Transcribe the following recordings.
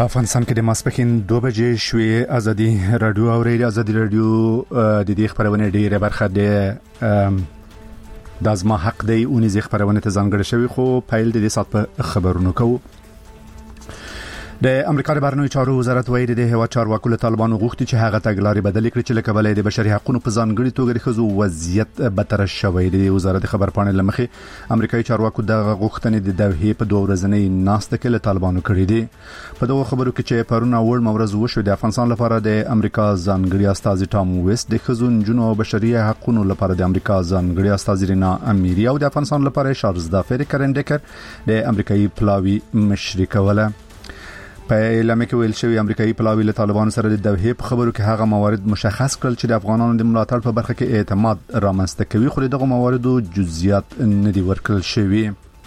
په افغانستان کې د ماسپښین 2 بجې شوې ازادي رادیو او ازادي رادیو د دې خبرونه ډیره برخه ده د ازما حق دی اونې زی خبرونه ته ځانګړې شوی خو پیل د دې سات په خبرونو کوو. د امریکا د بهرنیو چارو وزارت وایي د هوا چارواکو له طالبانو غوښتي چې هغه تګلارې بدل کړي چې لکه بلې د بشري حقوقو په ځانګړي توګه د خزو وضعیت بدتر شوی دی. وزارت خبرپاڼې لمخې امریکایي چارواکو د غوښتنې د دوحې په 2 ورځنۍ ناسته کې له طالبانو کړې دي. په دغه خبرو کې چې پرون اول مورز وشو د افغانستان لپاره د امریکا ځانګړي استاذ ټام ویست د خزو جنو او بشري حقوقو لپاره د امریکا ځانګړي استاذ رینا امیری او د افغانستان لپاره شارلز دافری کرندکر د امریکایي پلاوی مشري کوله. په اعلان کې ویل شوی امریکایي پلاوی له طالبانو سره د دوحې په خبرو کې هغه موارد مشخص کړل چې د افغانانو د ملاتړ په برخه کې اعتماد رامنځته کوي خو دغه مواردو جزئیات نه دي ورکړل شوی.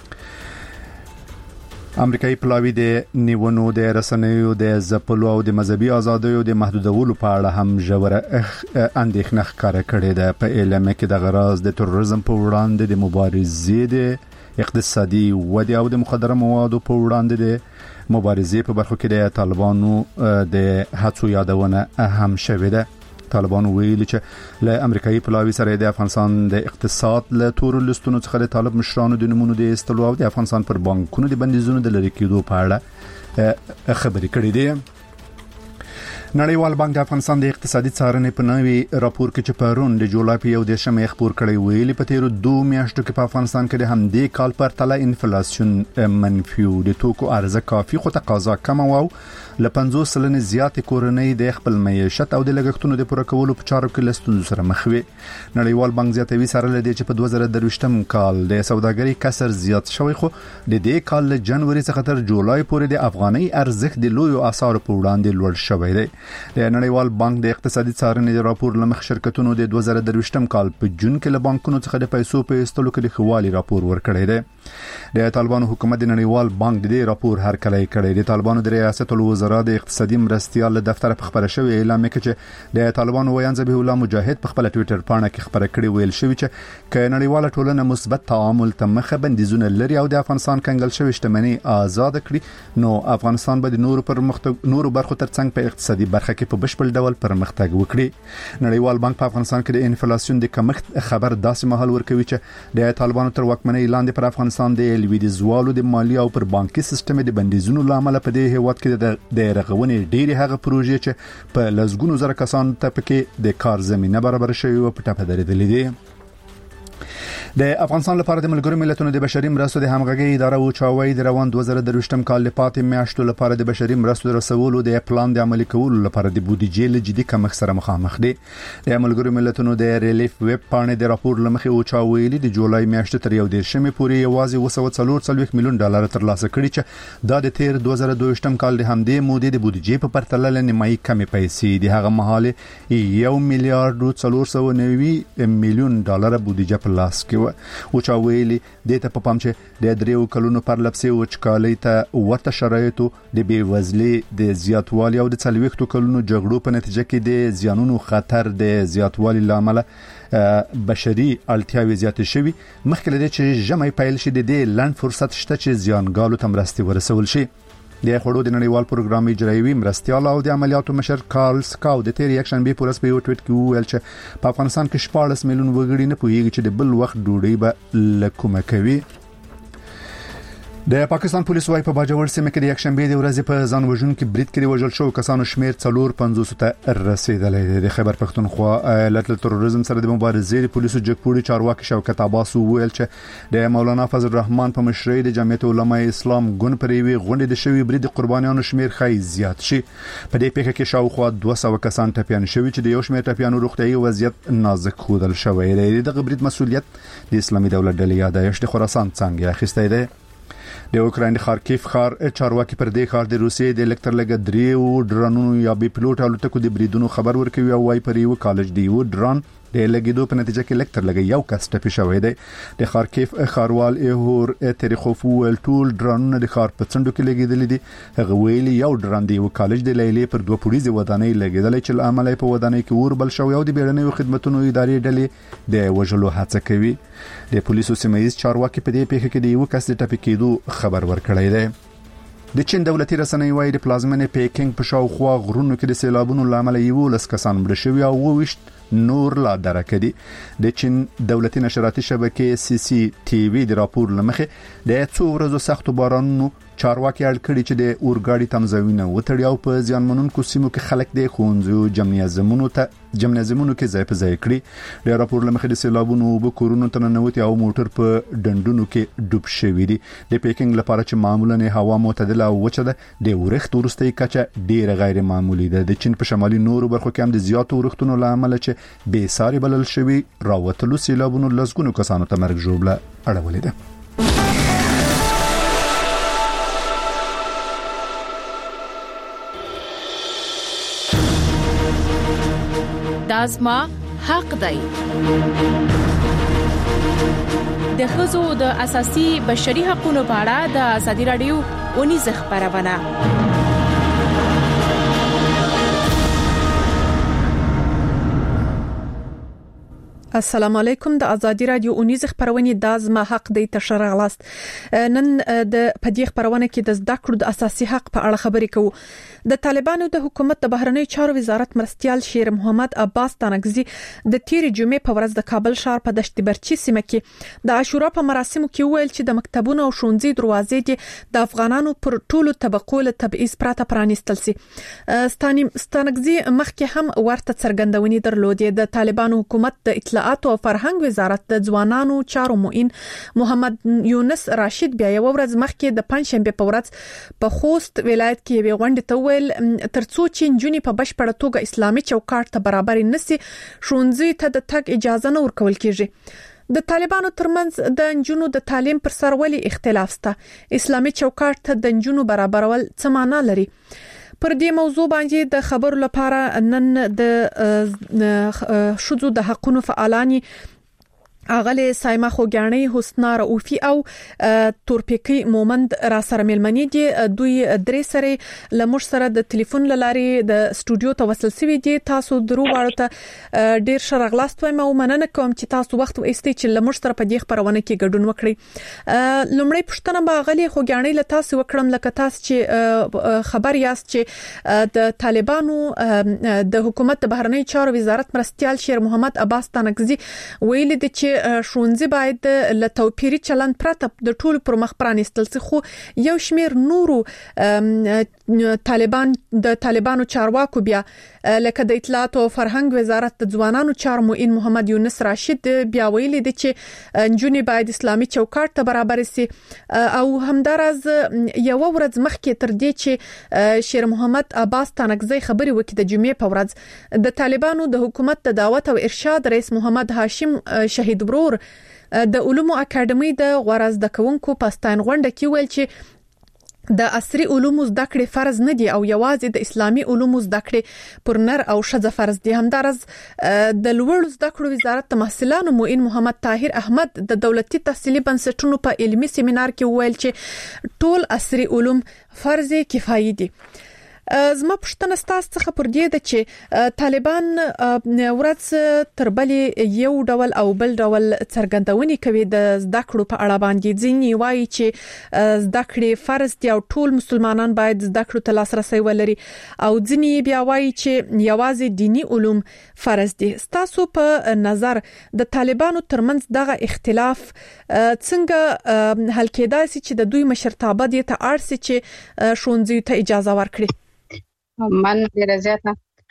امریکایي پلاوی د نیونو د رسنیو د زپلو او د مذهبي ازادیو د محدودولو په اړه هم ژوره اندېښنه ښکاره کړې ده. په اعلان کې د غراز د تروریزم په وړاندې د مبارزې د اقتصادي ودې او د مخدره موادو په وړاندې د مبارزې په برخو کې د طالبانو د هڅو یادونه هم شوې ده. طالبانو ویلي چې له امریکایي پلاوی سره د افغانستان د اقتصاد له تور لستونو څخه د طالب مشرانو د نمونه د استلو او د افغانستان پر بانکونو د بندیزونو د لری کېدو په اړه خبرې کړې دي. نړیوال بانک د افغانستان د اقتصادي څارنې په نوي راپور کې چې پرون د جولای په 1 خبر کړی ویلي په تیرو 2 میاشتو کې په افغانستان کې د همدې کال پر تله انفلیشن منفي د توکو عرضه کافي خو تقاضا کم او ل 50% زیات کورنۍ د خپل معیشت او د لګښتونو د پوره کولو په چارو کې لستونزو سره مخ وي. نړیوال بانک زیاتوي سره لدی چې په 2023م کال د سوداګرۍ کسر زیات شوی خو د دې کال له جنوري څخه تر جولای پورې د افغاني ارزښت د لوی اسعار په وړاندې لوړ شوی دی. د نړیوال بانک د اقتصادي څارنې راپور لمخ شرکتونو د 2023م کال په جون کې له بانکونو څخه د پیسو په استلو کې د خوالي راپور ورکړی دی. د طالبانو حکومت د نړیوال بانک د راپور هرکلی کړی. د طالبانو د ریاست الوزرا د اقتصادي مرستيال دفتر په خبره شوی اعلان کې چې د طالبانو ویان ذبیح الله مجاهد په خپل ټوئیټر پاڼه کې خبره کړې ویل شوی چې ک نړیواله ټولنه مثبت تعامل ته مخه بندیزونه لري او د افغانستان کنګل شوی شتمنۍ آزاد کړي نو افغانستان به د نورو برخو ترڅنګ په اقتصادي برخه کې په بشپړ ډول پرمختګ وکړي. نړیوال بانک په افغانستان کې د انفلیشن د کمښت خبر داسې مهال ورکوي چې د طالبانو تر واکمنۍ لاندې پر افغانستان د لویدیځوالو د مالی او پر بانکي سیستم د بندیزونو لامل په دې هیواد کې د رغونې ډېری هغه پروژې چې په لزګونو زره کسان ته پکې د کار زمينه برابر شوی او په ټاپه درېدلې دي. د افغانستان لپاره د ملګرو ملتونو د بشري مرستو د همغږي اداره او چاوي د روان 2023م کال لپاره میاشتو لپاره د بشري مرستو رسولو د پلان د عملي کولو لپاره د بودیجې له جدي کمښت سره مخامخ دي. د ملګرو ملتونو د ریلیف ویب پاڼې د راپور لمخې او چاوي د جولای میاشتې تر 11 پورې یوازې 240 میلیون ډالر ترلاسه کړي چې دا د تیر 2022م کال د همدې مودې د بودیجې په پرتله نیمایي کمې پیسې دي. هغه مهاله 1 میلیارډ 490 میلیون ډالر بودیجه په لاس کې او چا ویلي د ته په پام چې د 3 کلونو پر لپسې وچکالۍ ته ورته شرایطو د بیوزلۍ د زیاتوالي او د 40 کلونو جګړو په نتیجه کې د زیانونو خطر د زیاتوالي لامل بشري اړتیاوې زیات شوي. مخکې لدې چې جمعي پیل شي د دې لاند فرصت شته چې زیانګالو تمرستي ورسول شي. د خړو د نړیوال پروګرام اجرایوي مرستيال او د عملیاتو مشر کارل سکاو د تیر یک شنبه پورس په یو ټویټ کې ویل چې په افغانستان کې 14 میلیون وګړي نه پوهیږي چې د بل وخت ډوډۍ به لکومه کوي. د پاکستان پولیسو وايي په باجوړ سیمه کې د یک شنبه د ورځې په ځان وژونکو برید کې وژل شو کسانو شمیر 450 ته رسیدلی دی. د خیبر پښتونخوا ایالت له تروریزم سره د مبارزې د پولیسو جګپوړي چارواکي شوکت عباس ویل چې د مولانا فضل الرحمن په مشرۍ د جمعیت علماء اسلام ګوند پریوي غونډې د شوی برید قربانیانو شمیر خای زیات شي. په دې پیښه کې شاوخوا 200 کسان ټپيان شوي چې د یو شمیر ټپيانو روغتيایي وضعیت نازک خودل شوی دی. د برید مسؤلیت د اسلامي دولت ډلې یادایش د خراسان څنګه اخیسته دی. د اوکراین خارکیف ښار چارواکي پر دې ښار د روسیې د الکترلګ دریو ډرونونو یا بي پلوټ الوتکو د بریدونو خبر ورکوي او وايي پر یو کالج دی و ډرون د لګیدو په نتیجه کې الکترلګ یو کس ټپي شوی دی. د خارکیف ښاروال ایهور تریخوف ول ټول ډرونونه د ښار په څنډو کې لګیدل دي. هغه ویلي یو ډرون دی و کالج د لیلې پر 2 پولیسو ودانۍ لګیدل چې عمل په ودانۍ کې وربل شو او د بیړنیو خدماتو ادارې ډلې د وژلو هڅه کوي. د پولیسو سیمایي چارواکي په دې پیښه کې د یو کس د ټپي کېدو خبر ورکړی دی. د چین دولتي رسنۍ وايي د پلازمینې پیکینګ په شاوخوا غرونو کې د سیلابونو لامل یو لس کسان مړه شوي او 28 نور لا درکدي. د چین دولتي نشراتي شبکې CCTV د راپور لمخه د څو ورځو سخت بارانونو چارواکي اړ کړي چې د اورګاډي تمځاوینه وتړي او په ځانمنونکو سیمو کې خلک د خونځو جمنازمونو کې ځای په ځای کړي. د راپور لمخه د سیلابونو وب کورونو تننوتي او موټر په ډندونو کې ډوب شوی دي. د پیکینګ لپاره چې معمولا هوا معتدله او وچه ده د ورښت ورستۍ کچه ډیره غیر معمولی ده. د چین په شمالي نورو برخو کې هم د زیاتو ورښتونو لامل چې بې ساري بلل شوی راوتلو سیلابونو لسګونو کسانو ته مرګ ژوبله اړولې ده. دازما حق دی. د ښځو د اساسي بشري حقوقو په اړه د ازادي رادیو اونیز خبرونه. السلام علیکم. د ازادي رادیو اونیز خبرونه د ازما حق دی تشریح غلاست. نن د پدې خبرونه کې د زده کړو د اساسي حق په اړه خبرې کوو. د طالبانو د حکومت د بهرنیو چارو وزارت مرستيال شیر محمد عباس تانکزي د تیر جمعې په ورځ د کابل ښار په دشت برچی سیمه کې د عاشورا په مراسمو کې ویل چې د مکتبونو او ښوونځي دروازې دي د افغانانو پر ټولو طبقو له تبعیض پرته پرانیستل سي. تانکزي مخکې هم ورته څرګندونې درلودې. د طالبانو حکومت د اطلاعات او فرهنګ وزارت د ځوانانو چارو معین محمد یونس راشد بیا یو ورځ مخکې د پنځشنبه په ورځ په خوست ولایت کې یو غونډه ته ترڅو چې نجونې په بشپړه توګه اسلامي چوکاټ ته برابر نشي ښوونځي ته د تګ اجازه نه ورکول کیږي. د طالبانو ترمنځ د نجونو د تعلیم پر سر ولې اختلاف شته؟ اسلامي چوکاټ ته د نجونو برابرول څه معنی لري؟ پر دې موضوع باندې د خبرو لپاره نن د شذو د حقوقو فعالانی اغله سایما خوګانی حسنا رؤفی او تورپیکی مومند را سره ملمنی دي. دوی درې سره لمر سره د ټلیفون لاري د استودیو ته وصل سوي دي. تاسو درو واړو ته ډیر شرغلاست وایم او مننه کوم چې تاسو وخت وایستئ چې لمر سره په دې خبرونه کې ګډون وکړئ. لومړی پښتنه به اغله خوګانی له تاسو وکړم لکه تاسو چې خبر یاست چې د طالبانو د حکومت د بهرنیو چارو وزارت مرستيال شیر محمد عباس تانکزي ویل دي چې ښوونځي باید له توپیري چلند پرته د ټولو پر مخ پرانیستل شي. خو یو شمیر نورو طالبانو چارواکو بیا لکه د اطلاعات او فرهنګ وزارت د ځوانانو چارو معین محمد یونس راشد بیا ویلي دي چې نجونې باید اسلامي چوکاټ ته برابر شي او همدارز یو ورځ مخکې تر دې چې شیر محمد عباس تانکزي خبري وکړي د جمعې په ورځ د طالبانو د حکومت د دعوت او ارشاد رئیس محمد هاشم شهید برور د علومو اکیډمي د غوړاز د کوونکو پاستان غونډه کې ویل چې د عصري علومو زده کړې فرض نه دي او یوازې د اسلامي علومو زده کړې پر نر او ښځه فرض دي. همدارز د لوړ زده کړو وزارت د محصلانو معین محمد طاهر احمد د دولتي تحصیلي بنسټونو په علمي سیمینار کې ویل چې ټول عصري علوم فرض کفایي دي. زما پښتنه ستاسو څخه پر دې ده چې طالبان ورځ تر بلې یو ډول او بل ډول څرګندونې کوي د زده کړو په اړه باندې. ځینې وایي چې زده کړې فرض دي او ټول مسلمانان باید زده کړو ته لاسرسي ولري او ځینې بیا وایي چې یوازې دینی علوم فرض دي. تاسو په نظر د طالبانو ترمنځ دغه اختلاف څنګه حل کېدای شي چې د دوی مشرتابه دې ته اړ شي چې ښوونځي ته اجازه ورکړي؟ من ډیر زیاته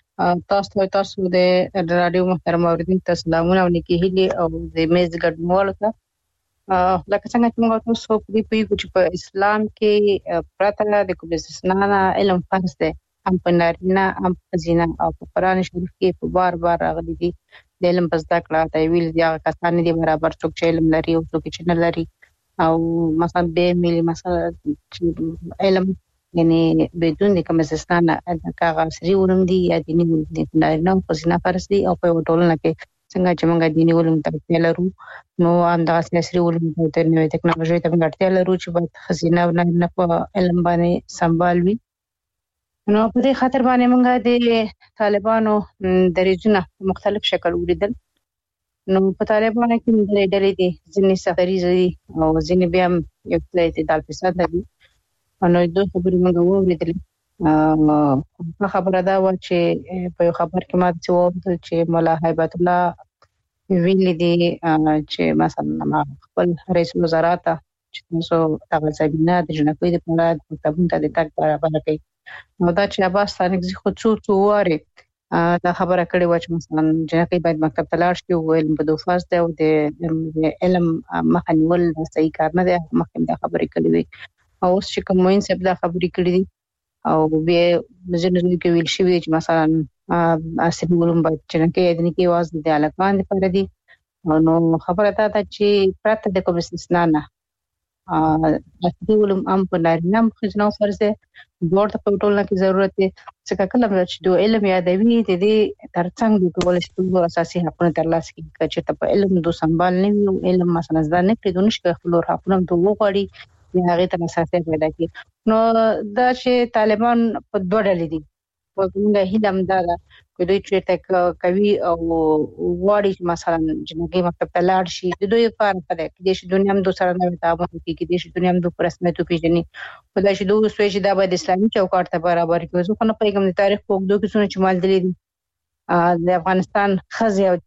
تاسو د رادیو محترم اوریدونکو ته سلامونه او نیکی هیلي او د میز ګډونوالو ته لکه څنګه چې موږ تاسو په دې پیګو چې په اسلام کې پرته د کوم استثنا علم فرض دی هم په نارینه هم په زینا او په قران شریف کې په بار راغلي دي د علم په زده کړه ته ویل دي هغه کسان دي برابر څوک چې علم لري او څوک چې نه لري او مثلا به ملي مثلا علم یعنی بدون کوم استثنا د کاغذي علوم دي یا دیني علوم دي نه په زینا فرض دي او په ټولنه کې څنګه چې موږ دیني علوم ته لرو نو انداز سیاسي علوم ته نوې ټکنالوژي ته ورته لرو چې باید خزینه نه په علم باندې سمبال وي. نو په دې خاطر باندې موږ د طالبانو درجونه مختلف شکل ولیدل. نو په طالبانو کې ډېرې دي ځینې سختري دي او ځینې بیا یو څه اعتدال پسند دي نو دوه خبرې موږ ووریدلې. خبره دا و چې په خبر کې ما څه وویل چې مولا هیبت الله ویلي دي چې مثلا خپل رئیس وزارت چې تاسو هغه ځبینه د جنکوي د پلان مکتبونو ته د تک برابر کړي. نو دا چې عباس ثاني خو څو واره دا خبره کړې و چې مثلا جنکوي باید مکتب ته لاړ شي او علم په دوفاز ته او د علم مخنیول صحیح کار نه دی. مخکې دا خبرې کړې وي او اوس چې کوم موین صاحب دا خبرې کړې دي او به مزنه کې ویل شي چې مثلا اصلي علوم باید جنکوي د نکي واز د علاقان لپاره دي. نو خبره دا ده چې پرته د کوم استثنا نه اصلي علوم په نارینه خزنه فرض ده ورته په ټولنه کې ضرورت دی چې کله چې د علم یادوي د دې ترڅنګ د ټول شپږ اساسي حقوقو ترلاسه کړي چې په علم د سمبال نه وي علم مثلا ځان نه کړي د نشي خپل حقوقو ته وغواړي هغه ته اساسي پیدا کړي. نو دا چې طالبان په دوه ډلې دي وګورئ هیلم دا کوي چې تک کوي او واړی مثلا جنګي مکتب ته لاړ شي د دوی لپاره ده چې د دنیا هم دوه سره نه تعامل کوي چې د دنیا هم دوه رسمیت پیژني خدای شي دوه سوي چې دا به د اسلامي چوکاټ ته برابر کوي. زه خو نه پیغام د تاریخ په دوه کې چې مال دي د افغانستان خزي او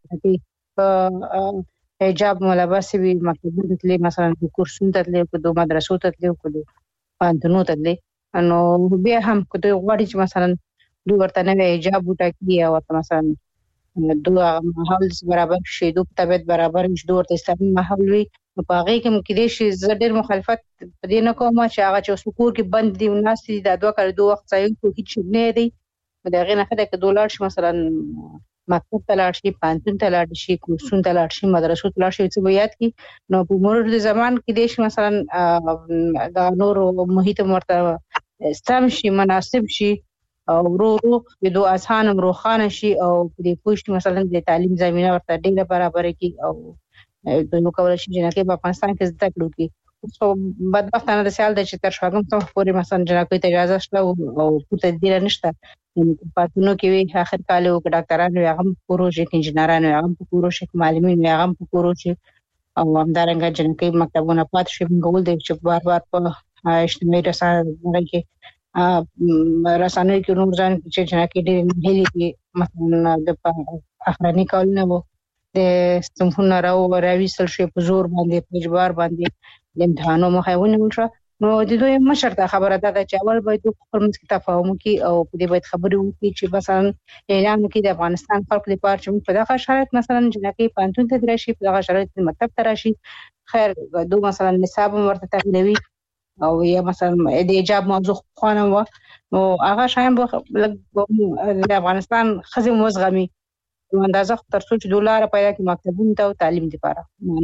حجاب ملابس وی مکتبونو ته مثلا د کورسونو ته د مدرسو ته د پانتونو ته نو بیا هم کوي غواړي چې مثلا دوی ورته نه حجاب وټاکي او مثلا دوه ماحول برابر شي دوه طبيعت برابر شي دوه اسلامي ماحول وي په هغه کې ممکن شي زړه مخالفت پدې نه کوم چې هغه چې سکور کې بند دي او ناس دي د دوه کړه دوه وخت ځای کو هیڅ نه دی دا غي نه خدای کې $1 شي مثلا مکتب ته لاړ شي پانتون ته لاړ شي کورسون ته لاړ شي مدرسو ته لاړ شي چې بیات کی نو په مرور د زمان کې دیش مثلا دا نور محیط مرته استم شي مناسب شي او ورو د دوه اسان روخانه شي او د پوښت مثلا د تعلیم زمينه ورته ډیره برابر کی او د نو کول شي چې په افغانستان کې زده کړو کی خو بدبختانه د سیال د چې تر شاګم څو پورې مثلا جنکوي ته اجازه شته او پورته دی نشته پاتونو کې وی اخر کال او ډاکټرانو هغه پروژه انجنیرانو هغه پروژه معلمین هغه پروژه او همدارنګه جنکوي مکتبونه پات شي موږ د چې بار په اجتماعي رسانو کې رسانه کې نور ځان چې جنکوي د هلي مثلا د اخرنی کالونه وو د سمفونه راوي سل شي په زور باندې په اجبار باندې د امتحانو مخاونه وشو. نو د دوی مشرته خبره ده چې اول باید خپل مسکه تفاهم کی او په دې باید خبرې وکړي چې مثلا اعلان وکړي د افغانستان خلک لپاره چې په دغه شرایط مثلا جنکوي پانتون ته درشي په دغه شرایط مکتب ته راشي خیر دوه مثلا نصاب ورته تغیروي او یا مثلا د حجاب موضوع خوانه و نو هغه شایم د افغانستان خزي موزغمي اندازه تر څو چې $1 پیدا کی مکتبونو ته تعلیم لپاره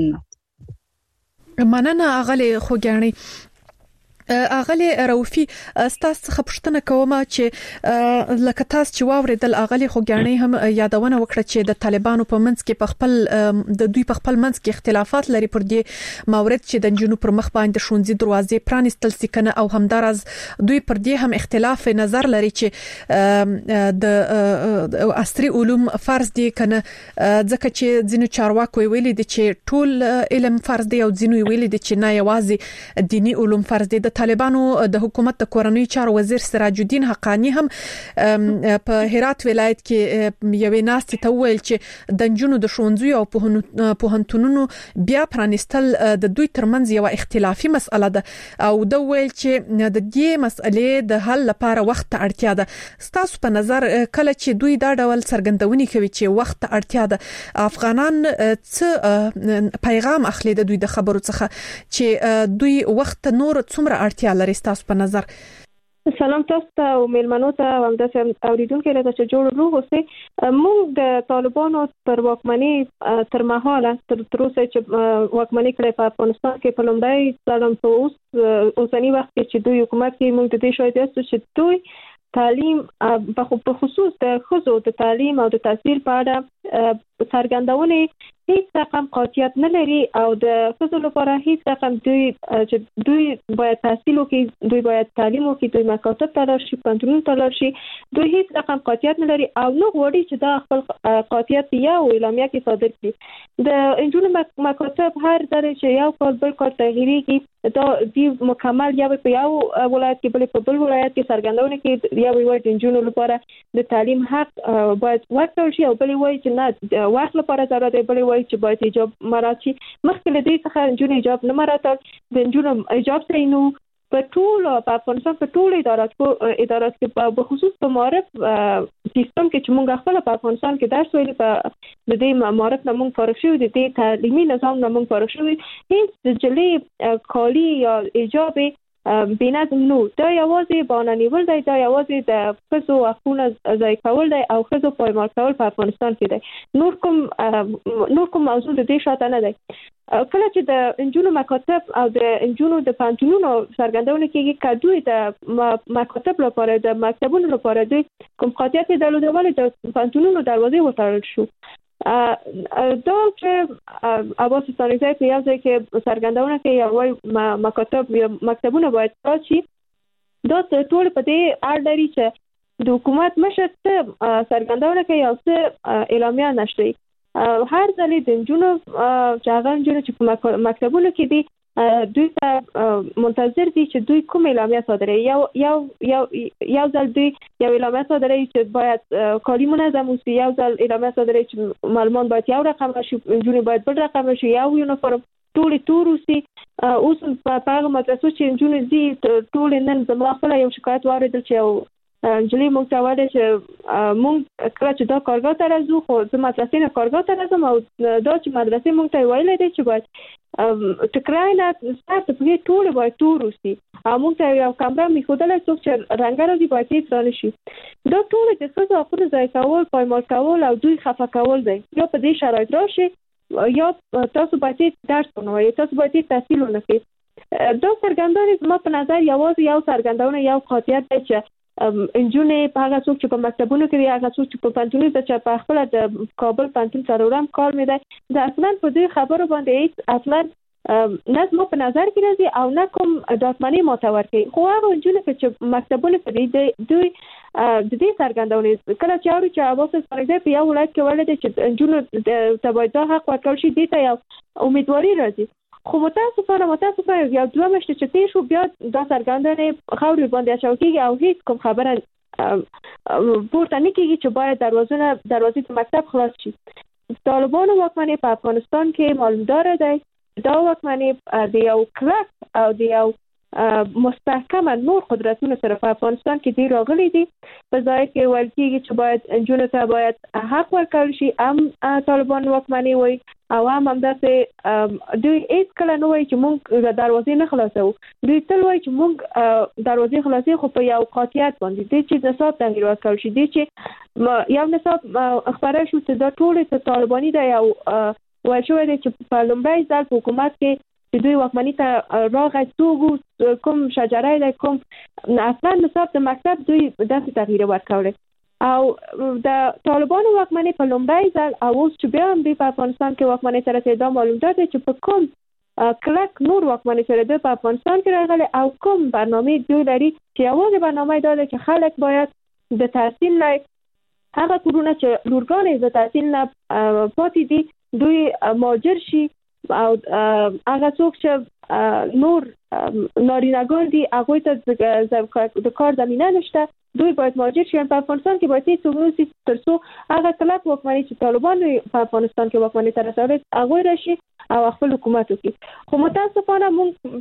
مننه اغلی خوګانی اغلی روفي ستاسو خپشتنه کومه چې لکه تاسو چې واوریدل اغلی خوګانی هم یادونه وکړه چې د طالبانو په منځ کې په خپل د دوی په خپل منځ کې اختلافات لري پر دې مورد چې د جنوب پر مخ باندې شونځي دروازې پرانستل سکنه او همدارز دوی پر دې هم اختلاف نظر لري چې د عصري علوم فرض دي کنه ځکه چې ځینو چارواکو ویلي دي چې ټول علم فرض دی او ځینو ویلي دي چې نه یوازې دینی علوم فرض دي. د طالبانو د حکومت د کورنۍ چارو وزیر سراج الدین حقانی هم په هرات ولایت کې یوې ناستې ته ویل چې د جنونو د شونځي او پوهنتونونو بیا پرانستل د دوی ترمنځ یو اختلافي مسأله ده او د ویل چې د دې مسألې د حل لپاره وخت اړتیا ده. ستاسو په نظر کله چې دوی دا ډول څرګندونې کوي چې وخت اړتیا ده افغانان څه پیغام اخلي د دوی د خبرو څخه چې دوی وخت نور څومره اړتیا لري ستاسو په نظر؟ سلام تاسو ته او میلمنو ته هم د اوریدونکو لپاره چې جوړ روغوسي موږ د طالبانو پر واکمنۍ تر مهاله تر اوسه چې واکمنۍ کړې په افغانستان کې په لومړی ځل په اوسنی وخت کې چې دوی حکومت کې موږ د دې شاهد یاستو چې دوی تعلیم په خصوص د خزو د تعلیم او د تحصیل په اړه څرګندونې هیڅ رقم قاطعیت نه لري او د ښځو لپاره هیڅ رقم دوی باید تحصیل وکړي، دوی باید تعلیم وکړي، دوی مکاتب ته لاړ شي، پوهنتونونو ته لاړ شي، دوی هیڅ رقم قاطعیت نه لري او نه غواړي چې دا خپل قاطعیت یو اعلامیه کې صادر کړي. د انجونو مکاتب هر ځای چې یو کال بل کال تغییرېږي، دا دی مکمل یو په یو ولایت کې بل په بل ولایت کې څرګندونه کې یو وایي د انجونو لپاره د تعلیم حق باید ورکړل شي او بل وایي چې نه وخت لپاره ضرورت دی، بل وایي چې باید حجاب مراعات شي. مخکې له دې څخه انجونو حجاب نه مراعات، د انجونو حجاب صحیح په ټول په افغانستان په ټول ادارات کې په خصوص په معرف سیستم کې چې موږ خپل په افغانستان کې درس ویلي، په د دې معرف نه موږ فارغ شوي، د دې تعلیمي نظام نه موږ فارغ شوي، هیڅ جلې کالی یا حجاب بنظم نو. دا یوازې بهانه نیول دی، دا یوازې د ښځو حقونه ضایع کول دی او ښځو پایمال کول په افغانستان کې دی. نور کوم موضوع د دې شاته نه دی. کله چې د انجونو مکاتب او د انجونو د پوهنتونونو څرګندونه کېږي که دوی د مکاتب لپاره د مکتبونو لپاره دوی کوم قاطعیت درلوده، ولې د پوهنتونونو دروازې وتړل شو. دا چې عباس ستانکزی په یو ځای کې څرګندونه کوي یا وایي مکاتب یا مکتبونه باید پراخ شي، دا ټول په دې اړه لري چې د حکومت مشر څه څرګندونه کوي او څه اعلامیه نشته. هر ځل د انجونو چې هغه انجونو چې په مکتبونو کې دي دوی ته منتظر دي چې دوی کوم اعلامیه صادروي. یو ځل دوی یو اعلامیه صادروي چې باید کاري منظم اوسي، یو ځل اعلامیه صادروي چې معلمان باید یو رقم شي، انجونې باید بل رقم شي، یو یونیفورم ټول تور اوسي. اوس په هغه مدرسو چې انجونې دي ټول نن زما خپل یو شکایت واردل چې یو انجلي موږ ته وایي چې موږ کله چې دا کارګاه ته راځو، خو زه مدرسې نه کارګاه ته راځم او دا چې مدرسې موږ ته ویلي دي چې باید ټکرای نه سټارټ پکې ټول باید تور اوسي او موږ ته یو کمره میښودلی څوک چې رنګه راځي باید هېڅ رانه شي. دا ټول د ښځو حقونه ضایع کول، پایمال کول او دوی خفه کول دی. یا په دې شرایط راشي یا تاسو باید درس ونه وایئ، تاسو باید تحصیل ونه کړئ. دا څرګندونه زما په نظر یوازې یو څرګندونه یو قاطعیت دی چې انجونې په هغه څوک چې په مکتبونو کې دي، هغه څوک چې په پوهنتونونو ته چې په خپل د کابل پوهنتون څلورم کال مې دی، د اصلا په دې خبرو باندې هیڅ اصلا نه زما په نظر کې راځي او نه کوم ډاکمنې ماته ورکوي. خو هغه انجونې چې مکتبونو کې دي دوی د دې څرګندونې کله چې اوري چې عباس ستانکزی په یو ولایت کې ویلي دی چې انجونو ته باید دا حق ورکړل شي، دې ته یو امیدواري راځي. خو متاسفانه یو دوه میاشتې چې تېر شو بیا دا څرګندونې خاورې باندې اچول کېږي او هیڅ کوم خبره پورته نه کېږي چې باید دروازې د مکتب خلاص شي. طالبانو واکمنۍ په افغانستان کې معلومدار دی. دا واکمنۍ د یو کلک او د یو مستحکمه نور قدرتونو سره په افغانستان کې دی راغلي دي. په ځای کې ویل کېږي چې باید انجونو ته باید حق ورکړل شي، هم طالبان واکمنۍ وایي او هم همداسې دوی هیڅ کله نه وایي چې موږ دروازې نه خلاصوو. دوی تل وایي چې موږ دروازې خلاصوو خو په یو قاطعیت باندې، دی چې نصاب تغییر ورکړل شي، دی چې یو نصاب خپاره شو چې دا ټول طالباني دی او وایي شوی دی چې په لومړی ځل په حکومت کې چې دوی واکمنۍ ته راغی څوک کوم شجره دی کوم اصلا نصاب د مکتب دوی داسې تغییر ورکړی او د طالبانو واکمنۍ په لومړی ځل او اوس چې بیا هم دوی په افغانستان کې واکمنۍ ته رسېدا معلومدار دی چې په کوم کلک نور واکمنۍ سره دوی په افغانستان کې راغلي او کوم برنامې دوی لري چې یوازې برنامه دا ده چې خلک باید د تحصیل نه هغه کورونه چې لورګانې د تحصیل نه پاتې دي دوی مهاجر شي او هغه څوک چې نور نارینه‌ګان دي هغوی ته د کار زمینه نشته، دوی باید مهاجر شي. په افغانستان کې باید هیڅ څوک تر څو هغه کلک واکمنۍ چې طالبان په افغانستان کې واکمنۍ ته رسولي هغوی راشي او خپل حکومت وکړي. خو متاسفانه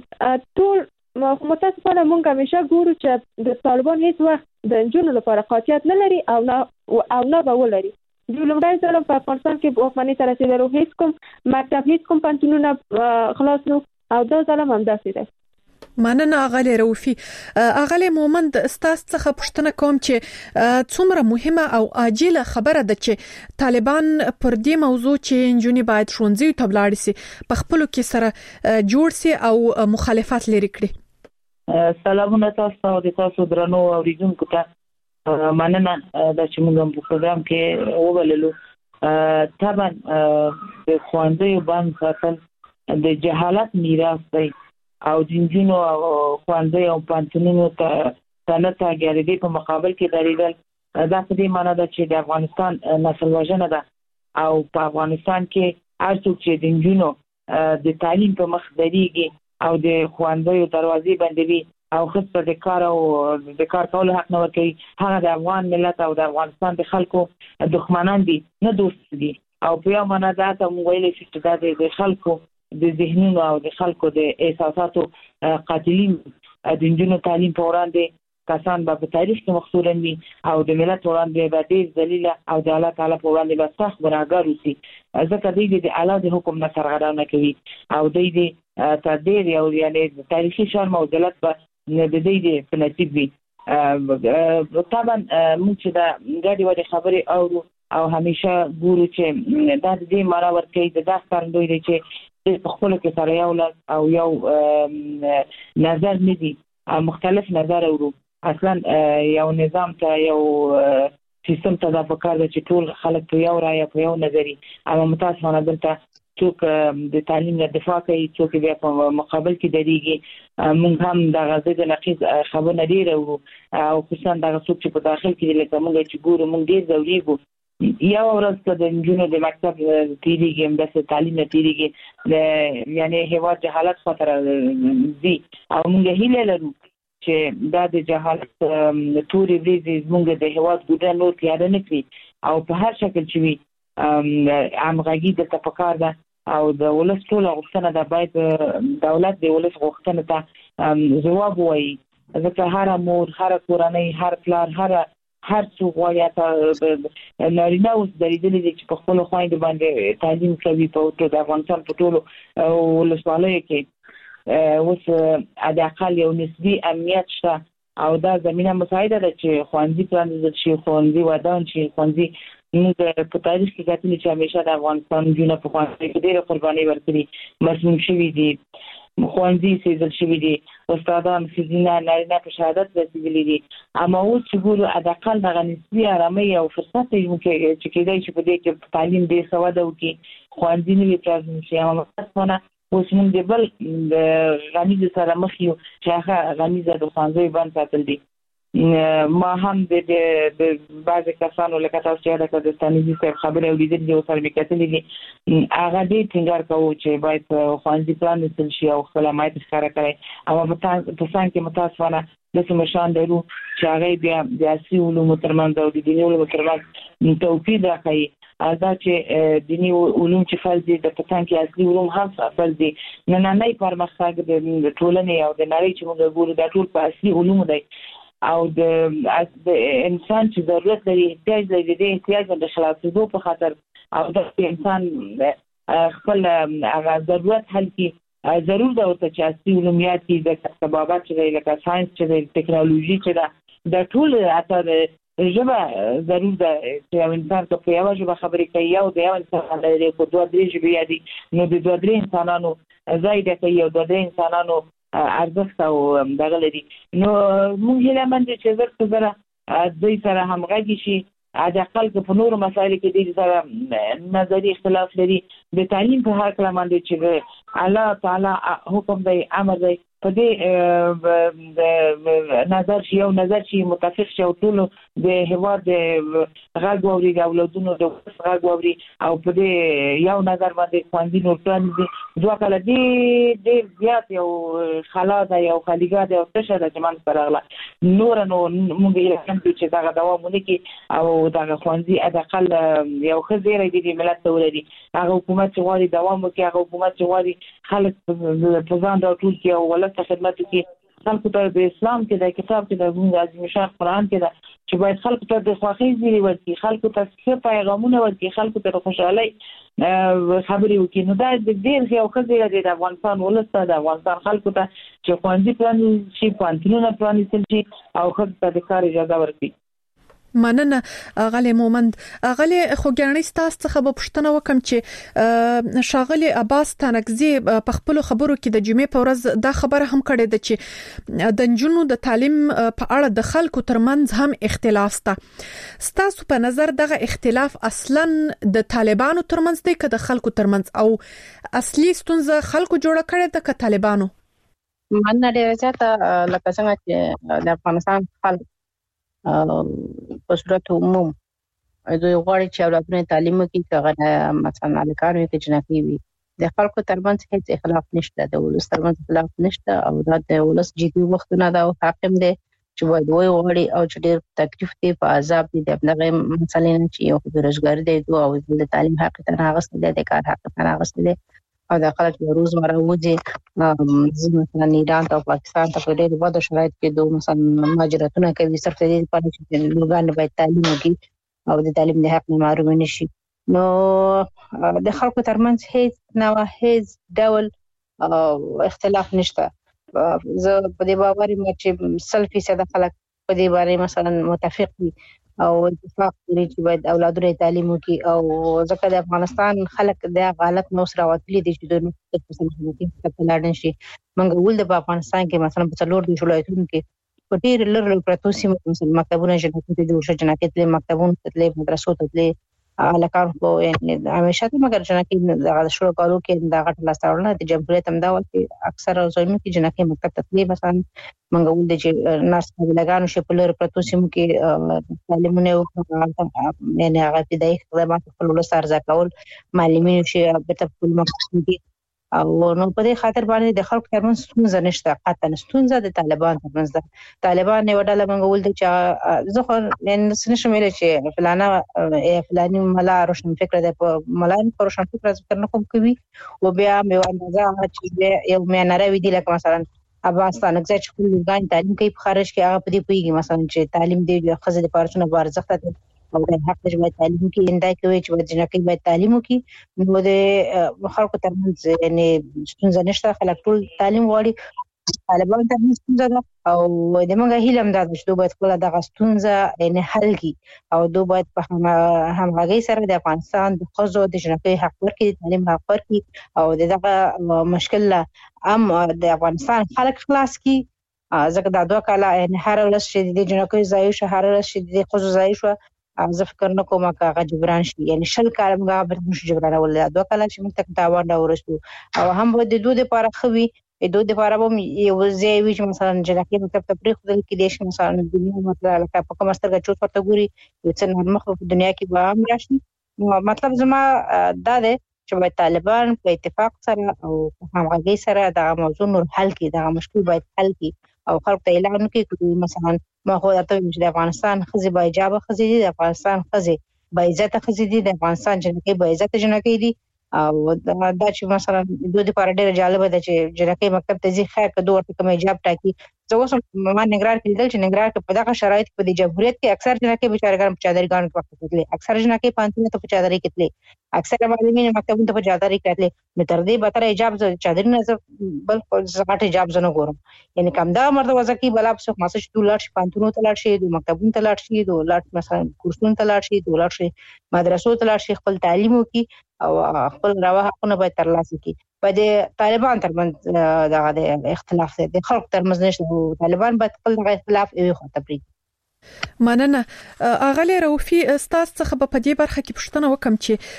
موږ همیشه ګورو چې د طالبان هیڅ وخت د انجونو لپاره قاطعیت نه لري او نه به ولري. دوی لومړی ځل په افغانستان کې واکمنۍ ته رسېدلو، هیڅ کوم مکتب هیڅ کوم پوهنتونونه خلاص نو او دا ځل هم همداسې دی. مننه اغلی روفي. اغلی مومند ستاسو څخه پوښتنه کوم چې څومره مهمه او عاجله خبره ده چې طالبان پر دې موضوع چې انجونې باید ښوونځیو ته ولاړ شي په خپلو کې سره جوړ شي او مخالفت لري کړي. سلامونه تاسو او تاسو درنو اوریدونکو ته مننه دا چې موږ په پروګرام کې ووللو. طبعا د خوندې باندې ساتل د جهالت میراث دی او د جنونو خوندې او پانتونونو ته نه تاګریدي په مقابل کې دریدل دا په دې معنی ده چې د افغانستان نسل وژنه ده او په افغانستان کې هر څوک چې د جنونو د تعلیم په مخ دریږي او د خوندې دروازې بندوي او خصوصا د کار او د کار کولو حق نه ورکوي هغه د افغان ملت او د افغانستان د خلکو دښمنان دي نه دوست دي او په یو معنا دا ته موږ ویلې چې دا د خلکو د ذهنونو او د خلکو د احساساتو قاتلین د جنونو تعلیم په وړاندې کسان به په تاریخ کې مخصورن وي او د ملت وړاندې به ډېر ذلیل او د الله تعالی په وړاندې به سخت ګناهګار اوسي ځکه دوی د الله د حکم نه سرغړونه کوي او دوی د تدبیر او یعنی تاریخي شرم او ذلت به د دې په نصیب وي طبعا موږ چې دا غاډي وړي خبرې او همیشه ګورو چې دا د دې معنی ورکوي د داس کارندوی دی چې په خپل کې سره یو او یو نظر نه دي مختلف نظر اورو اصلا یو نظام ته یو سیستم ته د فکر د چې ټول خلک په یو رائے په یو نظری اما متاسفانه دلته څوک د تعلیم نه دفاع کوي څوک بیا په مقابل کې دریږي موږ هم د غزې د نقیض خبرونه ډیر او خصوصا د څوک چې په داخل کې لکه موږ چې ګورو موږ ډیر ضروري یو ورځ ته د جنونو د مکتب تیریږي هم د تعلیم نه تیریږي یعنی هوا جهالت خطر دي او موږ هیله لرو چې دا د جهالت توري وریځي موږ د هوا ګډه نور تیار نه کړي او په هر شکل چې وي همغږي د تفکر ده او د ولس ټول غوښتنه ده باید دولت د ولس غوښتنه ته جواب وایي ځکه هر مور هر کورنۍ هر پلار هر څوک غواړي ته نارینه اوس درېدلي دي چې په خپل خویندو باندې تعلیم کوي په د افغانستان په ټولو ولسوالیو کې اوس د اقل یو نسبي امنیت شته او دا زمينه مساعده ده چې خوندې پرانیزل شي خوندې ودان شي خوندې موږ په تاریخ کې کتلي چې همیشه د افغانستان جنونه په خوندې کې ډېر قرباني ورکړي مسلمان شوي دي خوندې سیزل شوي دي استادان سیزنه نارینه په شهادت رسیدلي دي اما اوس چې ګورو د اقل د نسبي آرامۍ او فرصت چې کېدای شي په دې کې تعلیم ډېر سواد وکړي خوندې نه وي پرځم شي اما متاسفانه اوس موږ د بل غنیز سره مخ یو چې هغه غنیز د خوندې باندې ساتل دي ما هم د بعض کسانو لکه تاسو چې د ستانیزي صاحب خبرې اوریدلې دي او سره میکتلې دي هغه دې ټینګار کوي چې باید خوندې پلان وسل شي او خپل مایت ښکارا کړي اما په څنګه کې متاسفانه د سمشان درو چې هغه بیا د اصلي علومو ترمنځ او د دیني علومو ترمنځ توپیر راکړي دا چې دینی علوم چې فرض دي د پتان کې اصلي علوم هم فرض دي نننۍ پرمختګ د ټولنې او د نړۍ چې موږ ګورو دا ټول په اصلي علوم دی او د انسان چې ضرورت لري احتیاج لري د احتیاج د خلاصېدو په خاطر او د انسان خپل هغه ضرورت حل کی ضرور ده چې اصلي علومیات کې د سبابات چې لکه ساينس چې د ټیکنالوژي چې د ټول اثر ژبه ضرور ده چې انسان په یو ژبه خبرې کوي او د یو انسان لري په دوه درې ژبې یادي نو د دوه درې انسانانو زائد کوي او دوه درې انسانانو ارزښت او دغه لري نو موږ هیله مند چې زړه دوی سره همغږي شي د اقل په نورو مسایلو کې د سره نظری اختلاف لري د تعلیم په هر کله باندې چې الله تعالی حکم دی امر دی په دې نظر شي او نظر شي متفق شي او ټول د هوا د غږ ووري د اولادونو د غږ ووري او په دې یو نظر باندې خوندې نور پلان دي دوه کله دې زیات یو خلا ده یو خلیګا ده او څه ده چې من سره غلا نور نو موږ یې هم چې دا دوام ونکي او دا خوندې د اقل یو خزيره دي ملت ولري هغه حکومت چې غواړي دوام وکړي هغه حکومت چې غواړي خلک په ځان راټول کړي او ولته خدمت کې خلکو ته د اسلام کې د کتاب کې د موږ عظیم شان قرآن کې دا چې باید خلکو ته د خوښۍ زیری ورکړي خلکو ته څه پیغامونه ورکړي خلکو ته خوشحالي خبرې وکړي نو دا د ډېر یو خزيره د افغانستان ولسته د افغانستان خلکو ته چې خوندې پلان شي پانتونونه پلان شي او خلکو ته د کار اجازه ورکړي مننه غلې مومند غلې خوګیانې ستاسو څخه به پښتنه وکم چې شاغلي عباس تنگزي په خپل خبرو کې د جمعې په ورځ دا خبره هم کړې ده چې د جنونو د تعلیم په اړه د خلکو ترمنځ هم اختلاف شته ستاسو په نظر دغه اختلاف اصلا د طالبانو ترمنځ دی که د خلکو ترمنځ او اصلي ستونزه خلکو جوړه کړې ده که طالبانو مننه ډیره زیاته لکه څنګه چې د افغانستان خلک په صورت عموم دوی غواړي چې اولادونه تعلیم وکړي چې مثلا الکانو کې جنکي وي د خلکو ترمنځ هیڅ اختلاف نشته د ولس ترمنځ اختلاف نشته او دا د ولس جدي وختونه دا حاکم دي چې وایي غواړي او چې ډېر تکلیف دي په عذاب دي دغه مسلې نه چې یو د روزګار دی او د تعلیم حق ته راغستل دي د کار حق ته راغستل دي او د خلک د روزمره وځي مثلا ایران او پاکستان ته په ډېر وده شرایط کې دوه مثلا مهاجرتونه کوي صرف د دې لپاره چې لوګان باید تعلیم وکړي او د تعلیم د حق نه محروم نشي نو د خلکو ترمنځ هیڅ ډول اختلاف نشته زه په دې باور یم چې 100% خلک په دې باندې مثلا متفق دي او اتفاق لري چې باید اولادونه تعلیم وکړي او ځکه د افغانستان خلک د غلط نو سره وتلي دي چې د نو په لاړ شي منګ ول د افغانستان کې مثلا په څلور د ولایتونو کې په ډېر لږ پروتو سیمو مثلا مکتبونه جنکې د جوړ جنکې د مکتبونو ته مدرسو ته الکان خو یعنی همیشه ته مګر جنکې د شروع کولو کې د غټ لاستاورنه د جمهوریت امداوت کې اکثر ځایونو کې جنکې مکتب ته مثلا منګ ول د ناس لګانو شي په لږ پروتو سیمو کې تعلیمونه او یعنی هغه پیدای خدمات په لور سره ځکول معلمین شي په خپل مکتب کې او نو په دې خاطر باندې د خلکو ترمنځ ستونزه نشته قطعا ستونزه د طالبان ترمنځ ده طالبان یو ډله منګول دي چې زه خو نشم ویل چې فلاني ملا روشن فکر ده په ملان پر روشن فکر ذکر نه کوم کوي او بیا مې اندازه چې یو مې ناروي دي لکه مثلا افغانستان کې چې خپل لګان تعلیم کوي په خارج کې هغه په دې پیږي مثلا چې تعلیم دی د خزې د پارچونه بارزخت ده او د حق د باید تعلیم کې انده کوي چې د جنکې باید تعلیم وکړي نو د خلکو ترمنځ یعنی ستونزه نشته خلک ټول تعلیم غواړي طالبان ترمنځ ستونزه ده او د موږ هیله هم ده چې دوی باید خپل دغه ستونزه یعنی حل کړي او دوی باید په همغږي سره د افغانستان د خزو د جنکې حق ورکړي تعلیم حق ورکړي او دغه مشکل هم د افغانستان خلک خلاص کړي ځکه دا دوه کاله یعنی هر ولس چې د جنکې ځای شو هر ولس چې د خزو ځای شو زه فکر نه کوم چې هغه جبران شي یعنی شل کال موږ به نشو جبران ولله دوه کال چې موږ تک تاوان راورسو او هم د دوه لپاره خوي د دوه لپاره هم یو ځای وي چې مثلا جنکې مکتب ته پرې خدای کې دیش مثلا د دنیا مطلب لکه په کوم سترګه چوت ورته ګوري یو څه نرمخ په دنیا کې به هم راشي مطلب زما دا ده چې باید طالبان په اتفاق سره او همغږي سره دا موضوع نور حل کړي دا مشکل باید حل کړي او خلک ته اعلان وکړي مثلا ما خو ته چې د افغانستان خزي با اجازه خزي دي د افغانستان خزي با عزت خزي دي د افغانستان جنکې با عزت جنکې دي او دا چې مثلا دوی لپاره ډېر جالب ده چې جنکې مکتب ته ځي خیر کدو ورته کوم ایجاب ټاکي زه اوس ما نګران کېدل چې نګران په دغه شرایط په د جمهوریت کې اکثر جنکې بیچارهګان په چادرګانو کې وخت کېدل اکثر جنکې پانتونه ته په چادرې کېدل اکثر معلمین مکتبونو ته په چادرې کېدل نو تر دې به تر ایجاب چادرې نه بل زغټ ایجاب زنه ګورم یعنی کوم دا مرده وځي بل اپ څه مسج ټول لاړ شي پانتونو ته لاړ شي د مکتبونو ته لاړ شي د لاړ مثلا کورسونو ته لاړ شي د لاړ شي مدرسو ته لاړ شي خپل تعلیم وکي او خپل روا حقونه به ترلاسه کړي په دې طالبان ترمنځ د اختلاف د خلک ترمنځ نشته طالبان باید خپل اختلاف یې خو تبرید مننه اغلی روفي استاد څخه په دې برخه کې پوښتنه وکم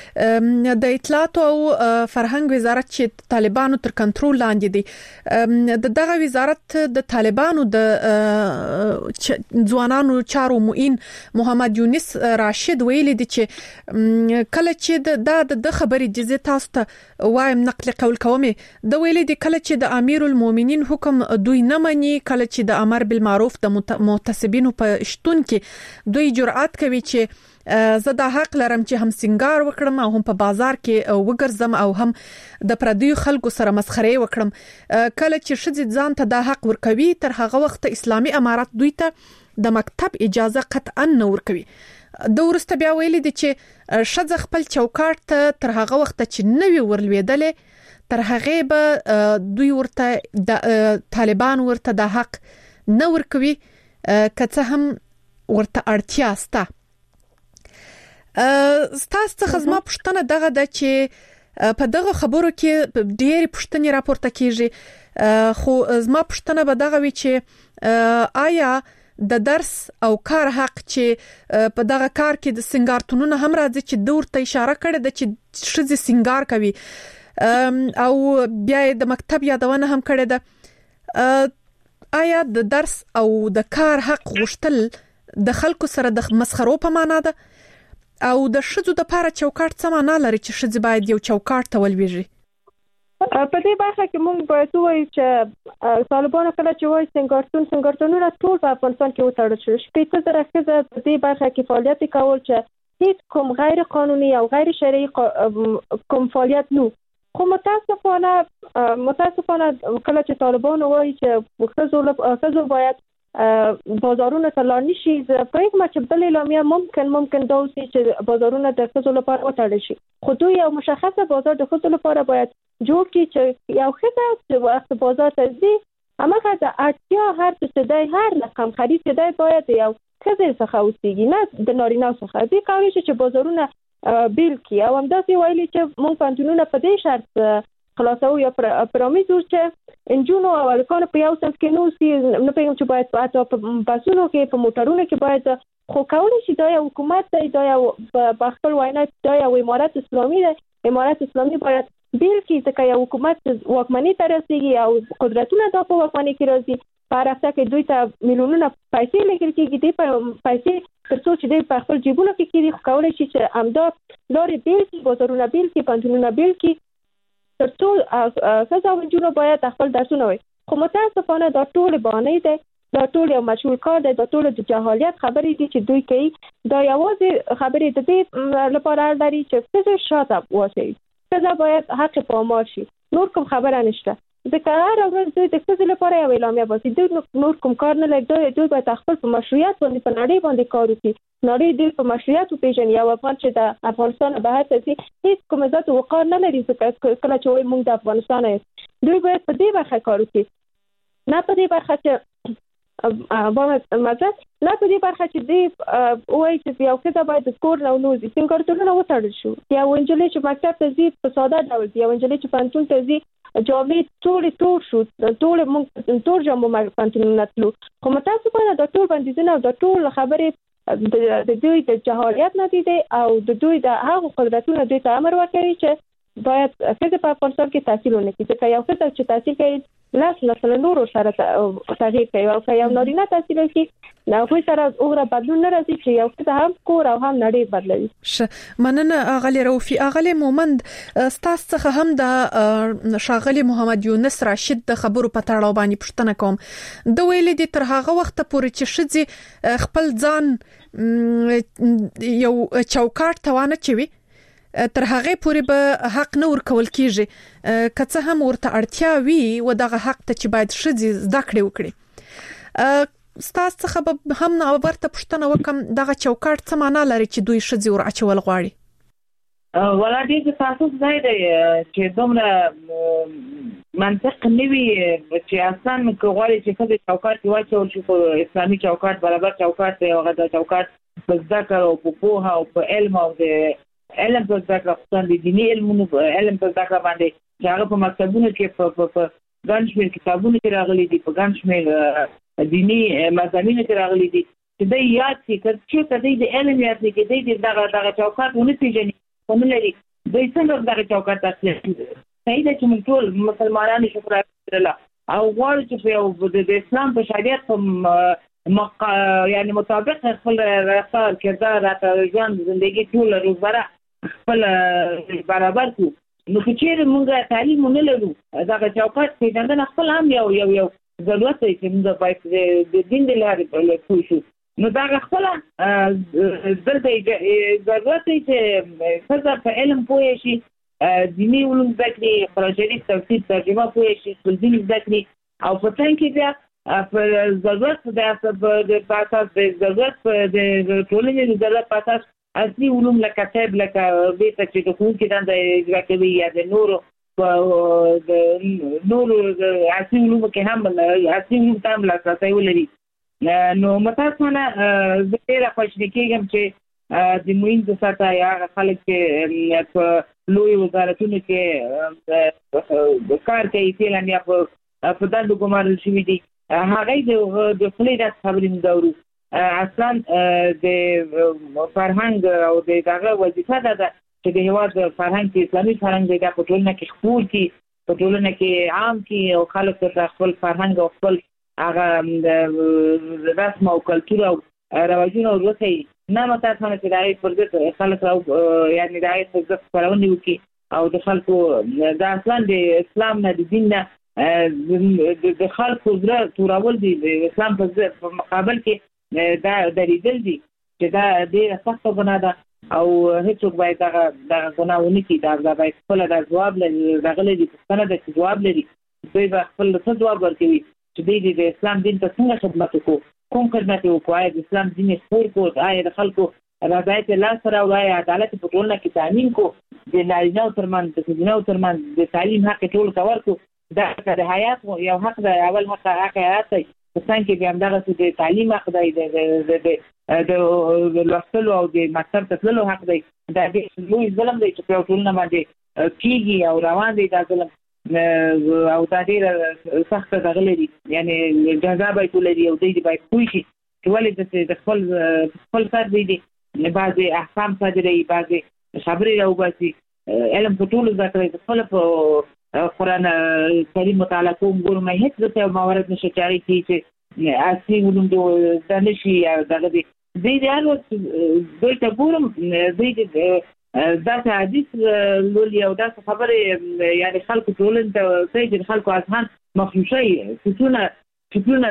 چې د اطلاعات او فرهنګ وزارت چې طالبانو تر کنټرول لاندې دي دغه وزارت د طالبانو د ځوانانو چارو معین محمد یونس راشد ویلي دي چې کله چې د خبرې جزې تاسو ته وایم نقل قول کومه د ویلي دي کله چې د امیر المؤمنین حکم دوی نه مني کله چې د امر بالمعروف د محتسبینو په شتون کې دوی جرأت کوي چې زه د حق لرم چې هم سنگار وکړم او هم په بازار کې وګرځم او هم د پردیو خلکو سره مسخره وکړم کله چې شذ ځان ته د حق ورکوي تر هغه وخت اسلامي امارات دوی ته د مکتب اجازه قطعا نه ورکوي د ورسته بیا ویلي دي چې شذ خپل چوکاټ ته تر هغه وخت چې نوی ورلويدلې تر هغه به دوی ورته د طالبان ورته د حق نه ورکوي کته هم ورته اړتیا ستا. ستاسو څخه زما پوښتنه دغه ده چې په دغه خبرو کې ډېری پوښتنې راپورته کیږي، خو زما پوښتنه به دغه وي چې آیا د درس او کار حق چې په دغه کار کې د سنگارتونونو هم راځي چې دور ته اشاره کړې ده چې شذ سنگار کوي او بیا د مکتب یادونه هم کړې ده، آیا د درس او د کار حق غوښتل د خلکو سره د مسخرو په معنا ده او د شذو د لپاره چوکاټ څه معنا لري چې شذ باید یو چوکاټ ته ولويږي؟ په دې برخه کې موږ باید وایو چې طالبانو کله چې وایي سنگارتونونه ټول په افغانستان کې وتړل شو. 15,000 ښځې په دې برخه کې فعالیت کول چې هیڅ کوم غیر قانوني او غیر شرعي کوم فعالیت نه. خو متاسفانه کله چې طالبانو وایي چې ښځو باید بازارونه ته لاړ نشي، فکر ما چې بل اعلامیه ممکن دا اوسي چې بازارونه د ښځو لپاره وتړل شي، خو دوی یو مشخصه بازار د ښځو لپاره باید جوړ کړي چې یو ښځه چې وخت بازار ته ځي همغه د اړتیا هر څه دی، هر رقم خرید دی باید یو ښځه څخه اوسېږي، نه د نارینه څخه. دې کولی شي چې بازارونه بیل کړي او همداسې ویلي چې موږ پوهنتونونه په دې شرط خلاصو یا پرامیزو چې انجونو او الکانو په یو صف کې نو سي نه پېږم چې باید په بسونو کې په موټرونو کې باید خو کولی شي دا یو حکومت دی، دا یو په خپل وینا دا یو امارت اسلامي دی، امارت اسلامي باید بیل کې ځکه یو حکومت واکمنۍ ته رسېږي او قدرتونه دا په واکمنۍ کې راځي. په هر هفته کې دوی ته میلیونونه پیسې لګول کېږي، دې پیسې تر څو چې دوی په خپل جیبونو کې کېږي، خو کولی شي چې همدا لارې بیل کړي، بازارونه بیل کړي، پوهنتونونه بیل کړي تر څو ښځې او نجونې باید خپل درسونه وایي. خو متاسفانه دا ټول بهانې دی، دا ټول یو مشهور کار دی، دا ټول د جهالت خبرې دي چې دوی کوي. دا یوازې خبرې د دې لپاره لري چې ښځې شاته واچوي، ښځه باید حق پامال شي، نور کوم خبره نشته. ځکه هر ورځ دوی د ښځې لپاره یو اعلامیه باسي، دوی نور کوم کار نه لري، دوی باید خپل په مشروعیت باندې په نړۍ باندې کار وکړي، نړۍ دوی په مشروعیت وپېژني. یو افغان چې د افغانستان بهر ته ځي هیڅ کوم عزت او وقار نه لري، ځکه کله چې وایي موږ د افغانستان یو، دوی باید په دې برخه کار وکړي، نه په دې برخه چې نه په دې برخه چې دوی وایي چې یو ښځه باید د کور نه ونوځي. سنګارتونونه وتړل شو، یو نجلۍ چې مکتب ته ځي په ساده ډول ځي، یو نجلۍ چې پوهنتون ته ځي جامې ټول شو، ټول جامو پوهنتونونه تلو. خو متاسفانه دا ټول بندیزونه او دا ټول خبرې د دوی د جهالت نتیجه او د دوی د هغو قدرتونو دوی ته امر ورکوي چې باید ښځې په افغانستان کې تحصیل ونه کړي، ځکه یو ښځه چې تحصیل کوي نسل نورو سره تغییر کوي، او که یو نارینه تحصیل وکړي نو هغوی سره هغومره بدلون نه راځي چې یو ښځه هم کور او هم نړۍ بدلوي. مننه اغلی روفي. اغلی مومند، ستاسو څخه هم د ښاغلي محمد یونس راشد د خبرو په تړاو باندې پوښتنه کوم. د ویلې دي تر هغه وخت پورې چې ښځې خپل ځان یو چوکاټ ته وانه چوي تر هغه پورې به حق نه ورکول کیږي، که څه هم ورته اړتیا وي و دغه حق ته چې باید ښځې زده کړې وکړي. ستاسو څخه به هم ورته پوښتنه وکم، دغه چوکاټ څه معنا لري چې دوی ښځې ور اچول غواړي؟ ولا دې تاسو ځای دی چې دومره منطق نه وي چې اصلا کوغړي چې ښځې چوکاټ واچول شي په اسلامي چوکاټ برابر چوکاټ دی، هغه د چوکاټ په ذکر او په پوهه او په علم او د علم په ذکر خصوصا د دیني علمونو علم په ذکر باندې چې هغه په مکتبونو کې په ګڼشمېر کتابونو کې راغلي دي، په ګڼشمېر دینی مضامینو کې راغلي دي چې د یاد شي چې کدی د علم یاد شي کدی دغه چوکاټ ونه پیژني کوم لري دوی څنګه دغه چوکاټ تاسو صحیح ده چې موږ ټول مسلمانان شکر الله او غواړو چې د اسلام په شریعت یعنی مطابق خپل رفتار کردار ژوند زندگی ټول روزمره خپل برابر کو. نو چې موږ تعلیم نه لرو دغه چوکاټ پیژندنه خپل هم یو ضرورت دی چې موږ باید د دین د لارې پوه شو. نو دا خپل دلته ضرورت دی چې ښځه په علم پوه شي، دیني علوم زده کړي، قرآن شریف تفسیر ترجمه پوه شي، خپل دین زده کړي، او په څنګ کې بیا په ضرورت د اساس د ضرورت د ټولنې د ضرورت په اساس اصلي علوم لکه طب لکه بیسک چې ښوونکي دنده اجرا کوي یا د نورو اصلي علومو کې هم اصلي علوم ته هم لاسرسی ولري. نو متاسفانه زه ډېر خوشاله کېږم چې د موینځ ساته یا خلک چې په لوی وزارتونو کې کار کوي فعلا یا په دندو ګمارل شوي دي هغه د خپلې د خبرې مدورو اصلا د فرهنګ او د دغه وظیفه ده چې د هیواد فرهنګ کې اسلامي فرهنګ د پټولنه کې خپور کی پټولنه کې عام کی او خلک ته خپل فرهنګ او خپل هغه رسم او کلتور او رواجونه ورته نه متاسفانه چې دای پر ځای خلک او یعنی دای په ځکه خبرونه وکي او د خلکو د اصلا د اسلام نه د دین نه د خلکو زړه تورول دي د اسلام په مقابل کې دا دلیدل دي چې دا ډیره سخته ګناه ده او هیڅوک باید دا ګناه ونه کړي دا باید خپل د جواب لري دغه دي څنګه د جواب لري دوی به خپل څه جواب ورکوي چې د اسلام دین ته څنګه خدمت وکړو کوم خدمت وکړو د اسلام دین خپور کو د خلکو رضایت الله سره او عدالت په ټولنه کې تامین کو د نارینه او ترمن د ښځینه او ترمن د تعلیم حق ټول کور کو دا د حیات یو حق دی اول حق حیات دی څنګه کې هم دغه د تعلیم حق دی د لوستلو او د مکتب ته تللو حق دی دا د لوی ظلم دی چې په ټولنه باندې کیږي او روان دی دا ظلم او دا ډیره سخته دغه لري یعنی جزا به ټول لري او دوی باید پوه شي چې ولې د خپل کار دی بعضي احکام صادري بعضي خبري او بعضي علم په ټول ذکر خپل په قرآن کریم مطالعه کوم ګورم هیڅ څه موارد نشي چاري چې اصلي علوم د نشي دغه دی هغه دوی ته ګورم دوی دا حدیث لولي او دا خبره یعنی خلکو ټولن ته سید خلکو اذهان مخشوشي فتونه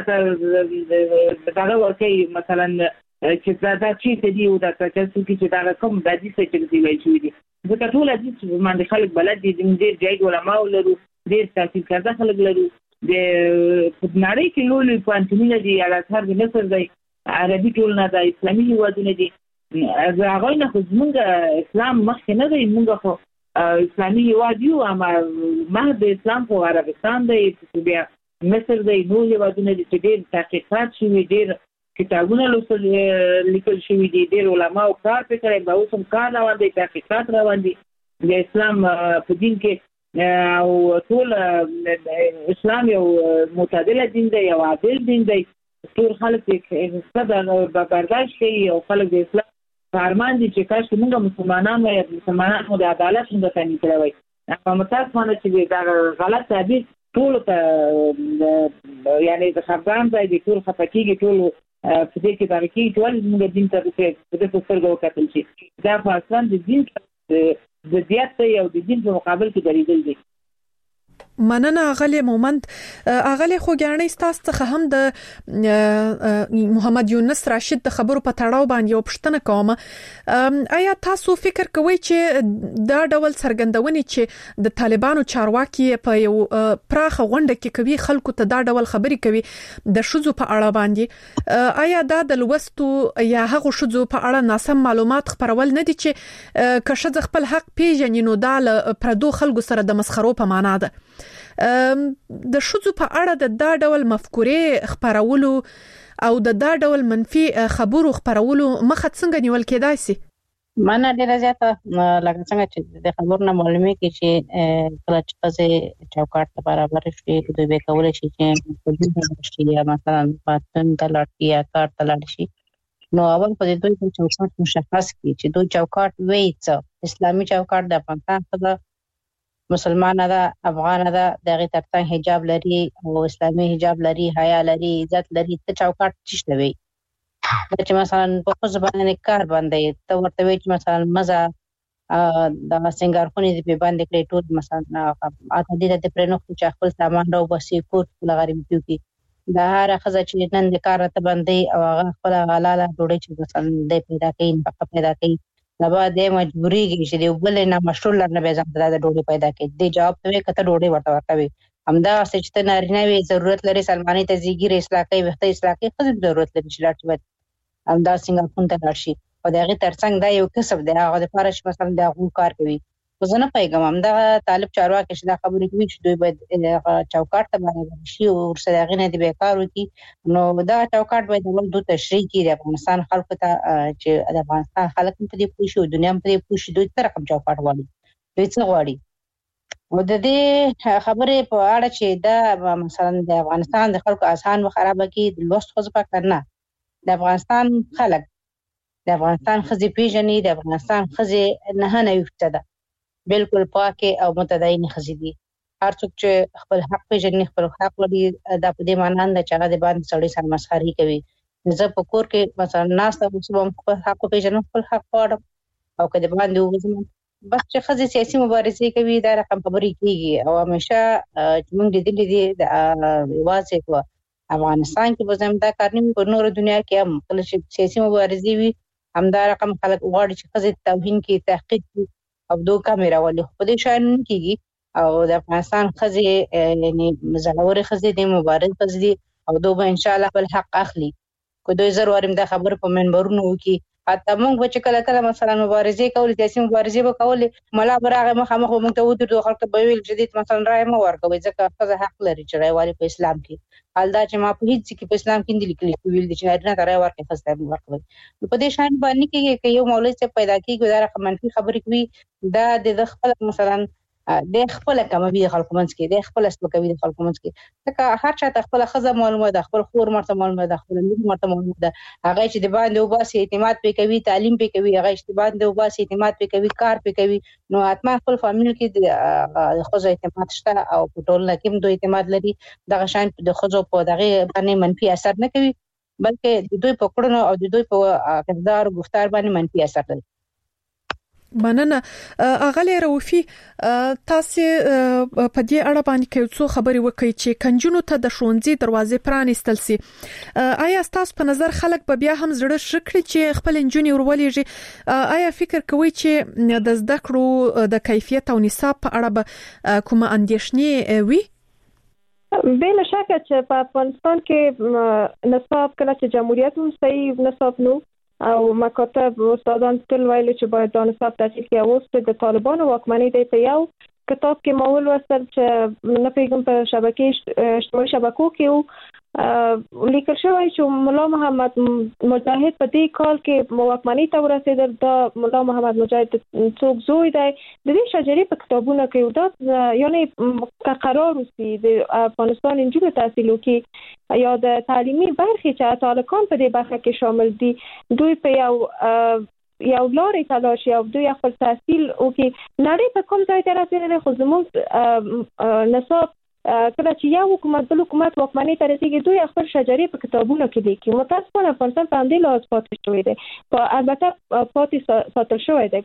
دغه ورکي مثلا چې دا چې دی او دا چې دا کوم د حدیث چې دی وایي چې دی ځکه ټول حدیث باندې خلک بلد دي ډېر جيد علماء لرو ډېر تحقیق کړه خلک لرو د نړۍ کې لولي پانتمینه دي الازهر د مصر دی عربي ټولنه د اسلامي هیوادونه دي هغه نه خو موږ اسلام مخکې نه دی موږ خو اسلامي هیواد یو اما مهد اسلام خو عربستان دی بیا مصر دی نو هیوادونه دي چې ډېر تحقیقات شوي ډېر کتابونه لیکل شوي دي ډېر علما او کار پکړي به اوس هم کار روان دي تحقیقات روان دي د اسلام په دین کې او ټول اسلام یو معتدل دین دی یو عادل دین دی ټول خلک یې صبر برداشت کوي او خلک د اسلام فرمان دي چې کاش موږ مسلمانانو د عدالت څنګه تامین کړی په متاسفانه چې دا غلط تعبیر ټول ته یعنی د خبران ځای دي ټول خپکیږي ټول په دې کې دا کې ټول موږ دین ته د څه څرګو کتل شي دا په اصل د دین د زیات یو د دین په مقابل کې دریدل دي مننه اغلی مومند اغلی خوګانی ستاسو څخه هم د محمد یونس راشد د خبرو په تړاو باندې یو پښتنه کوم آیا تاسو فکر کوئ چې دا ډول څرګندونې چې د طالبانو چارواکي په یو پراخه غونډه کې کوي خلکو ته دا ډول خبرې کوي د شذو په اړه باندې آیا دا د لوستو یا هغه شذو په اړه ناسم معلومات خبرول نه دي چې که شذ خپل حق پیژني نو دا پردو خلکو سره د مسخرو په معنا ده د شذو په اړه د دا ډول مفکورې خبرولو او د دا ډول منفي خبرو خبرولو مخه څنګه نیول کېدای شي مانه ډیره زیاته لکه څنګه چې د خبرونو معلومه کې چې کله چې چوکاټ برابر شي دوی به کولای شي چې په دې شي یا مثلا پاتن تلړ یا کار تلړ شي نو اول په دې دوی چوکاټ مشخص کړي چې دوی چوکاټ وایي اسلامي چوکاټ د افغانستان څخه مسلمان ده افغان ده دغه ترڅنګ حجاب لري او اسلامي حجاب لري حیا لري عزت لري ته چوکاټ چشته وي چې مثلا په خو زبانه کار باندې ته ورته وي چې مثلا مزه د سنگار خونې دی په باندې کړي ټول مثلا اته دې ته پرنو چې خپل سامان راو بسي کوټ لغړی پیو کی دا هر خزه چې نن د کار ته باندې او هغه خپل غلاله ډوډۍ چې مثلا د پیدا کوي په پیدا کوي لبا د مجبوری کې چې دی بل نه مشهور لرنه به ځم د ډوډۍ پیدا کوي د جواب ته کته ډوډۍ ورته ورکوي همدا چې ته نارینه وي ضرورت لري سلمانی ته زیګي اصلاح کوي وخت اصلاح کوي خو ضرورت لري چې لاټ همدا څنګه کوم ته راشي او دغه ترڅنګ دا یو کسب دی هغه د پاره چې مثلا دا غو کار کوي زه نه پیغام هم دا طالب چارواکي چې دا خبرې کوي چې دوی باید چوکاټ ته باندې شي او ورسره غنه دي بیکار وکي نو دا چوکاټ باید ول دوه تشریح کړي د افغانستان خلکو ته چې د افغانستان خلک په دې پوښي او دنیا په دې پوښي دوی تر کوم چوکاټ غواړي دوی څه غواړي او د دې خبرې په اړه چې دا مثلا د افغانستان د خلکو اذهان خراب کړي د لوست خو ځکه کنه د افغانستان خلک د افغانستان خزي پیژنې د افغانستان خزي نه یفته ده بالکل پاکه او متدین خزي دي هر څوک چې خپل حق پیژنې خپل حق لري دا په دې معنی نه چې هغه د باندې سړی سره مسخري کوي زه په کور کې مثلا ناس ته وسوم خپل حق پیژنم خپل حق غواړم او کله باندې وزم بس چې خزي سیاسي مبارزه کوي دا رقم خبرې کیږي او همیشه چې موږ د دې د واځي کو افغانستان کې به زم دا کار نه په نور دنیا کې هم کله چې سیاسي مبارزه وي هم دا رقم خلک غواړي چې خزي توهین کې تحقیق او دوه کیمرا ولې په دې شان کېږي او د افغانستان خزي یعنی زړور خزي د مبارز خزي او دوه ان شاء الله بل حق اخلي کو دوی ضرورم دا خبر په منبرونو کې حتی موږ چې کله کله مثلا مبارزه کول سیاسي مبارزه وکول ملا برغه مخامخ موږ ته ودرو خلک به ویل جديد مثلا رائے مو ورکوي ځکه خزه حق لري چې رائے والي په اسلام کې حال دا چې ما په هیڅ کې په اسلام کې لیکلي ویل دي چې نه رائے ورکوي خزه ورکوي په دې شان باندې کې یو مولوی چې پیدا کیږي دا رقم منفي خبرې کوي دا د خپل مثلا د خپل کموي د خلکو منځ کې د خپل اسلوبي د خلکو منځ کې ځکه هر چا ته خپل خزه معلومه ده خپل خور مرته معلومه ده خپل لور مرته معلومه ده هغه چې د باندې وباسي اعتماد پې کوي تعلیم پې کوي هغه چې د باندې وباسي اعتماد پې کوي کار پې کوي نو اتما خپل فامیل کې د خزه اعتماد شته او په ټول کې هم دوی اعتماد لري دغه شان د خزو په دغه باندې منفي اثر نه کوي بلکې د دوی په کړنو او د دوی په کردار او گفتار باندې منفي اثر لري مننه اغلی روفي تاسو په دې اړه باندې کې څو خبرې وکړي چې کنجونو ته د شونځي دروازې پرانیستل سي آیا تاسو په نظر خلک به بیا هم زړه شکړي چې خپل انجونی ورولېږي آیا فکر کوي چې د زده کړو د کیفیت او نصاب په اړه به کومه اندېښنې وي بلا شک چې په افغانستان کې نصاب کله چې جمهوریت هم صحیح نصاب نو او مکاتب استادان تل ویل چې باید د نصاب تشکیل کې اوس د طالبانو واکمنۍ د په یو کتاب کې مول وصل چې نه پیغام په اجتماعي شبکو کې لیکل شوی چې مولا محمد مجاهد په دې کال کې واکمنۍ ته ورسېدل د مولا محمد مجاهد څوک زوی دی د دې شجرې په کتابونو کې دا یعنی قرار وسی د افغانستان انجونو تحصیل وکړي یا د تعلیمي برخې چې تعلقان په دې برخه کې شامل دي دوی په یو لارې تلاش یو دوی خپل تحصیل وکړي نړۍ په کوم ځای ته رسېدل خو زموږ نصاب کله چې یو حکومت بل حکومت واکمنۍ ته رسیږي دوی خپل شجرې په کتابونو کې لیکي متاسفانه افغانستان په همدې لحاظ پاتې شوی دی په البته پاتې ساتل شوی دی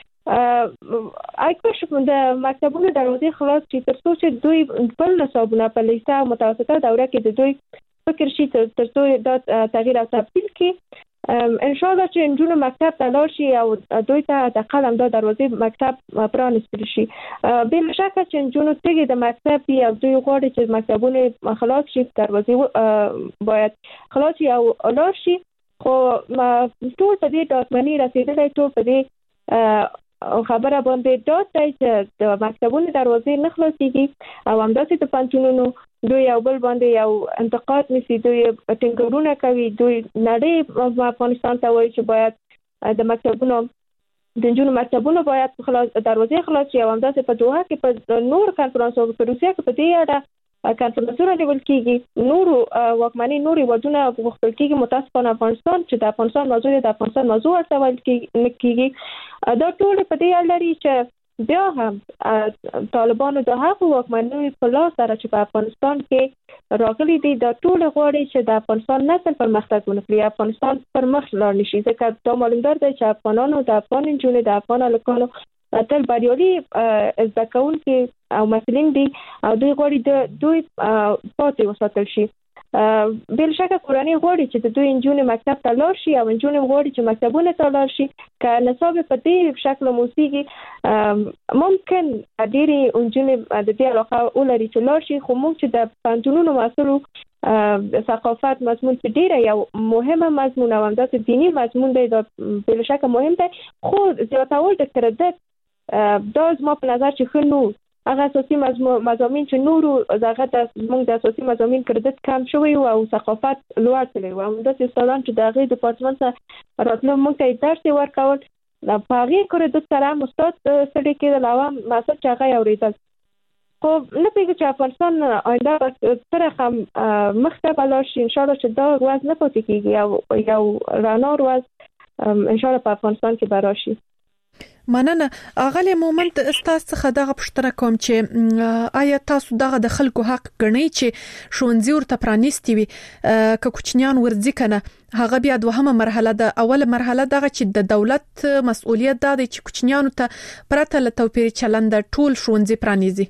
اکوش د مکتبونو دروازې خلاص چې تر څو چې دوی بل نصابونه په لیسه او متوسطه دوره کې د دوی فکر شي تر څو د تغییر او تبدیل کې ان شاء الله چې انجونو مکتب ته لاړ شي او دوی ته د قلم د دروازې مکتب پرانستل شي بل شک چې انجونو تګي د مکتب او دوی غواړي چې مکتبونه خلاص شي دروازې باید خلاص شي او لاړ شي خو ټول په دې ډاکمنۍ رسیدلای ټول په دې خبره باندې دوی چې د مکتبونو دروازې نه خلاصيږي او همداسې د پنځونو دوی یو بل باندې یو انتقاد نشي دوی ټینګرونه کوي دوی نړۍ افغانستان ته وایي چې باید د مکتبونو د جنونو مکتبونو باید خلاص دروازې خلاص شي او همداسې په دوحه کې په نور کانفرنس او په روسیه کې په دې اړه کانفرنسونه نیول کیږي نور واکمنۍ نور ودونه وختل کیږي متاسفانه افغانستان چې د افغانستان موضوع د افغانستان موضوع ورته ویل کیږي دا ټول په دې اړه لري چې بیا هم طالبانو د هغو واکمنۍ په لاس سره چې په افغانستان کې راغلي دي دا ټول غواړي چې د افغانستان نسل پرمختګ ونکړي افغانستان پر مخ لاړ نشي ځکه دا معلومدار دی چې افغانانو د افغان انجونو د افغان هلکانو تل بریالي زده کوونکي او مسلمان دي او دوی غواړي دوی پاتې وساتل شي بل شکه کورنۍ غواړي چې د دوی انجونې مکتب ته لاړ شي او انجونې غواړي چې مکتبونه ته لاړ شي که نصاب په دې شکل موسیقي ممکن ډېرې انجونې د دې علاقه ولري چې لاړ شي خو موږ چې د پوهنتونونو مسؤلو ثقافت مضمون چې ډېره یو مهمه مضمون او همداسې دیني مضمون دی دا بل شکه مهم دی خو زیاتول د کردت دا زما په نظر چې خنو هغه اساسي مضامین چې نورو دغه د موږ د اساسي مضامین کردت کم شوی او ثقافت لوړ تللی و د استادان چې دغه ډپارټمنټ راتلو موږ ته درس ورکول په هغه کردت سره مستعد سړي کې د عوام مسل چې هغه اوریدل خو نه پیږي چې افغانستان آینده سره هم مخته بلاش ان شاء الله چې دا ورځ نه پاتې کیږي او یو رڼا ورځ ان شاء الله په افغانستان کې براشي. مننه. اغلی مومنت استاد څخه دغه پوښتنه کوم چې آیا تاسو دغه د خلکو حق ګڼئ چې ښوونځي ورته پرانیستي وي که کوچنیان ورځي کنه هغه بیا دوهمه مرحله ده. اوله مرحله دغه چې د دولت مسؤلیت ده چې کوچنیانو ته پرته له توپیر چلند ټول ښوونځي پرانیزي.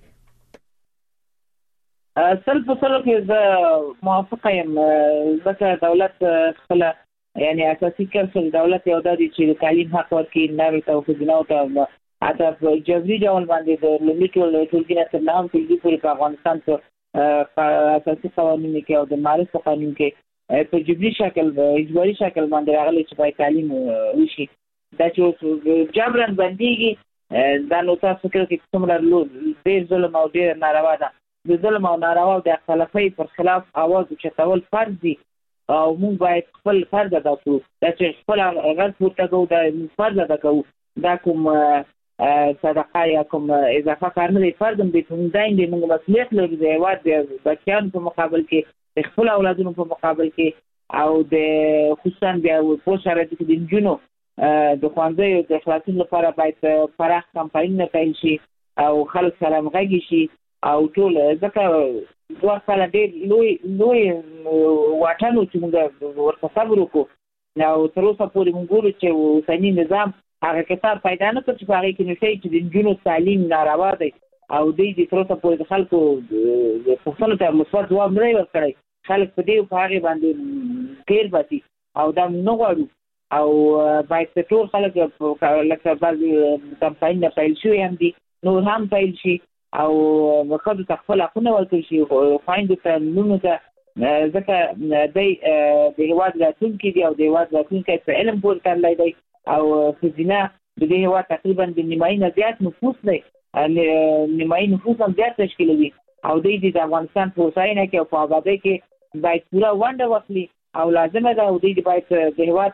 سلف سلف زه موافقه یم ځکه دولت خپل یعنی اساسي کړه دولت یو د چې تعلیم حق ورکړي نوې توفیقونه او حتی جبري ډول باندې د لیټول ټولګي سره نام پیږي په افغانستان کې اساسي قوانین کې او د معرفت قانون کې په جبري شکل اجباري شکل باندې راغلي چې باید تعلیم وشي. دا چې جبران باندېږي دا نو تاسو کې څومره ډېر ظلم او ډېر ناروا ده. د ظلم او ناروا د اختلافي پر خلاف आवाज اوچتول فرض دي او موږ باید خپل فرض ادا کړو. دا چې خپل غږ پورته کوو دا فرض ادا کوو. دا کوم صدقه یا کوم اضافه کار نه دی، فرض هم دی. موږ مسؤلیت لرو د هېواد د بچیانو په مقابل کې، د خپل اولادونو په مقابل کې او د خصوصا بیا په شرایطو کې د نجونو د ښوونځیو د خلاصون لپاره باید پراخ کمپاینونه پیل شي او خلک سره همغږي شي او ټول ځکه دوه کاله ډېر لوی واټن چې موږ ورته صبر وکړو او تر اوسه پورې موږ ګورو چې اوسني نظام هغه کتاب پیدا نه کړ چې په هغې کې نشي چې د نجونو تعلیم ناروا دی او دوی د تر اوسه پورې د خلکو پوښتنو ته مثبت ځواب نه دی ورکړی. خلک په دې په هغې باندې تېر باسي او دا موږ نه غواړو او باید ټول خلک لکه بعضې کمپاینونه پیل شوي هم دي نور هم پیل شي او ښځو ته خپل حقونه ورکړل شي، خویندو ته لوڼو ته، ځکه دی د هېواد راتلونکی دی او د هېواد راتلونکی په علم پورې تړلی دی او ښځینه د دې هېواد تقریبا د نیمایي نه زیات نفوس دی، نیمایي نفوس هم زیات تشکیلوي او دوی د افغانستان په هوساینه کې او په آبادۍ کې باید پوره ونډه واخلي او لازمه ده او دوی باید د هېواد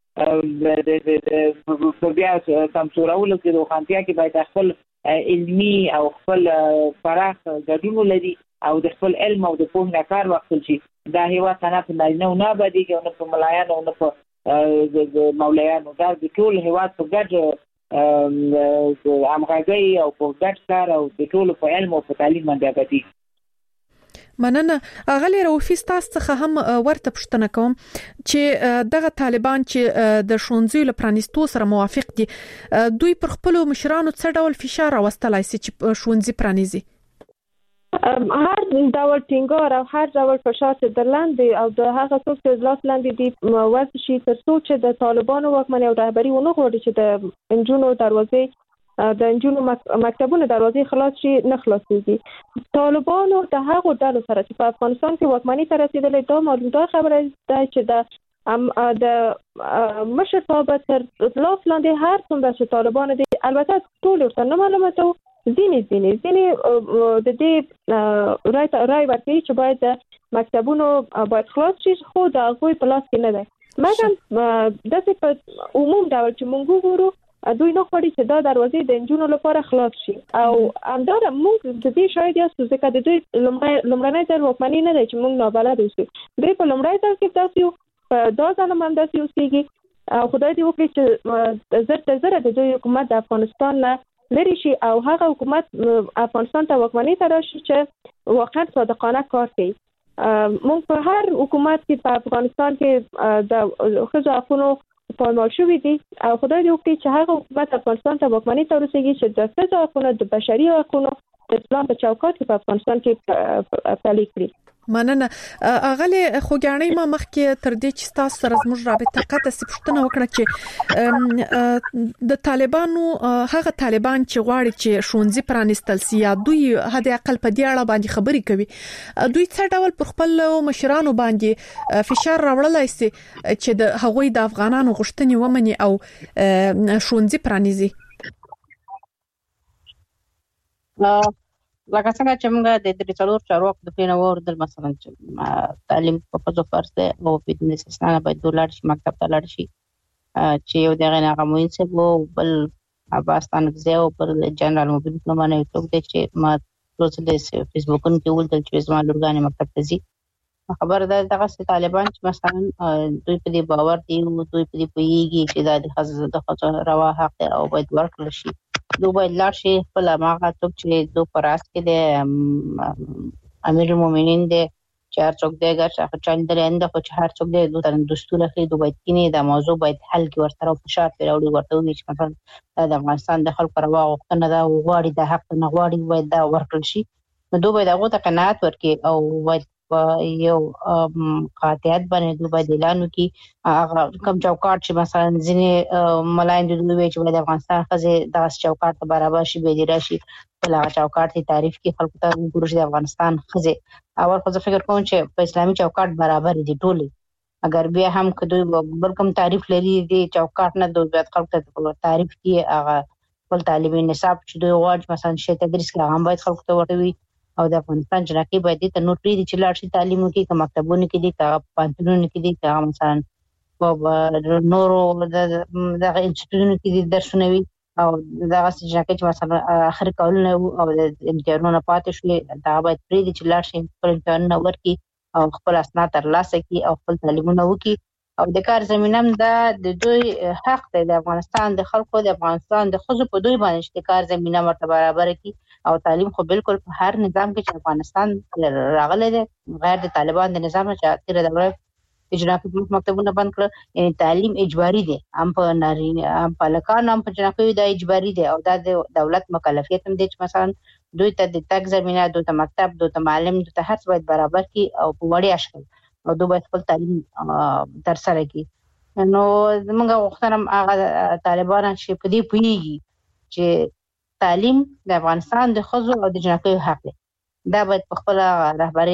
په بیا سمسورولو کې روښانتیا کې باید خپل علمي او خپل پراخ ګډون ولري او د خپل علم او د پوهې نه کار واخیستل شي. دا هېواد نه په نارینه او نه ابادېږي او نه په ملایانو او نه په مولیانو. دا د ټول هېواد په ګډ همغږۍ او په ګډ کار او د ټولو په علم او په تعلیم باندې ابادېږي. مننه. اغلی روفیس تاسو څخه هم ورته پوښتنه کوم چې دغه طالبان چې د ښوونځیو له پرانیستو سره موافق دي دوی پر خپل مشرانو څه ډول فشار راوستلای شي چې ښوونځي پرانیزي؟ هر ډول ټینګار او هر ډول فشار چې درلاندې او د هغه څوک چې لاس لاندې دي وضع شي تر څو چې د طالبانو واکمنۍ او رهبري ونه غواړي چې د انجونو دروازې د انجونو مکتبونو دروازې خلاص شي نه خلاصېږي. طالبانو د هغو ډلو سره چې په افغانستان کې واکمنۍ ته رسېدلې دا معلومه خبره ده چې د مشر صاحب تر لاس لاندې هر څومره چې طالبان دي البته ټول ورته نه معلوماتو ځینې د دې رای ورکوي چې باید مکتبونو باید خلاص شي خو د هغوی په لاس کې نه دی. مګر داسې په عموم ډول چې موږ وګورو دوی نه غواړي چې دا دروازې د انجونو لپاره خلاص شي او همداره موږ د دې شاید یاستو ځکه د دوی لومړنی ځل واکمني نه دی چې موږ نابلد اوسو. دوی په لومړی ځل کې داسې په دا ځل هم داسې اوسېږي او خدای دې وکړي چې زر تر زره د دوی حکومت د افغانستان نه لري شي او هغه حکومت افغانستان ته واکمنۍ ته راشي چې واقعا صادقانه کار کوي. موږ په هر حکومت کې په افغانستان کې د ښځو حقونو پایمال شوي دي او خدای دې وکړي چې هغه حکومت افغانستان ته واکمنۍ ته ورسېږي چې د ښځو حقونو د بشري حقونو د اسلام په چوکاټ کې په افغانستان کې پلي کړي. مننه. اغلی خوګانی ما مخکې تر دې چې تاسو سره زموږ رابطه قطع سي پوښتنه وکړه چې د طالبانو هغه طالبان چې غواړي چې ښوونځي پرانیستل سي یا دوی هدا عقل په دې اړه باندې خبرې کوي دوی څه ډول پر خپل مشرانو باندې فشار راوړلای سي چې د هغوی د افغانانو غوښتنې ومني او ښوونځي پرانیزي؟ لکه څنګه چې موږ د درې څلور چارواکو د پلان اوردل مثلا چې تعلیم په ښځو فرض دی او بدون استثنا باید لاړ شي مکتب ته لاړ شي چې یو دغه ناغموین څه وو بل اباستان زو پر جنرال موبایل پلان یو ټوک دی چې ما روز د فیسبوک کې ولدل چې زما لورګانې مکتب ته ځي خبر ده دغه طالبان چې مثلا دوی په دې باور دي او دوی په دې پوهیږي چې د ښځو روا حق او باید ورکړل شي دوی باید لاړ شي خپل هغه څوک چې دوی پر اس کې د امیر المؤمنین د چار څوک دی ګټه چاندل انده خو چې هر څوک دی دوی دستور اخلي دوی باید کینې د موضوع باید حل کې ورسره په شرط پیراوړي ورته وي چې مثلا د افغانستان د خلکو روا غوښتنه ده غواړي د حق نه غواړي باید دا ورکړل شي نو دوی باید هغه ته قناعت ورکړي او باید یو قاطعیت باندې دوی باید اعلان وکړي هغه کوم چوکاټ چې مثلا ځینې ملاین دوی چې د افغانستان خزه د چوکاټ برابر شي به دی راشي بل هغه چوکاټ ته تعریف کې خلکو ته ګورش د افغانستان خزه اول خو فکر کوم چې په اسلامي چوکاټ برابر دي ټول اگر بیا هم کدوې بل کوم تعریف لري دی چوکاټ نه دوی باید خلکو ته تعریف کې هغه خپل تعلیمي نصاب چې دوی غواړي مثلا شی تدریس کې هغه باید خلکو ته ورته او د افغانستان جنکې باید ته نور پری دي چې لاړ شي تعلیم کې کوم مکتبونه کې دي کا پانتونونه کې دي کا مثلا نورو د انسټیټیوټونو کې دي درسونه وي او دا جنکې چې مثلا اخر کولونه او د امتحانونو پاتې شوي دا باید پری دي چې لاړ شي خپل امتحانونه ورکړي او خپل اسناد ترلاسه کړي او خپل تعلیمونه وکړي او د کار زمينه هم د دوی حق دی د افغانستان د خلکو د افغانستان د خزو په دوی باندې د کار زمينه مرتبه برابر کړي او تعلیم خو بالکل په هر نظام کې چې افغانستان راغلی دی غیر د طالبان د نظام چې تیر دوره اجرافي مکتبونه بند کړ یعنی تعلیم اجباري دی هم په نارینه هم په لکان هم په جنکو د اجباري دی او د دولت مکلفیت هم دی چې مثلا دوی ته د تک زمينه دوی ته مکتب دوی ته معلم دوی ته هر څه باید برابر کړي او په وړي اشکال او دوی باید خپل تعلیم تر سره کړي نو موږ غوښتنه هغه طالبان چې په دې پوهیږي چې تعلیم د افغانستان د خزو او د جنکو حق دی دا باید په خپل رهبری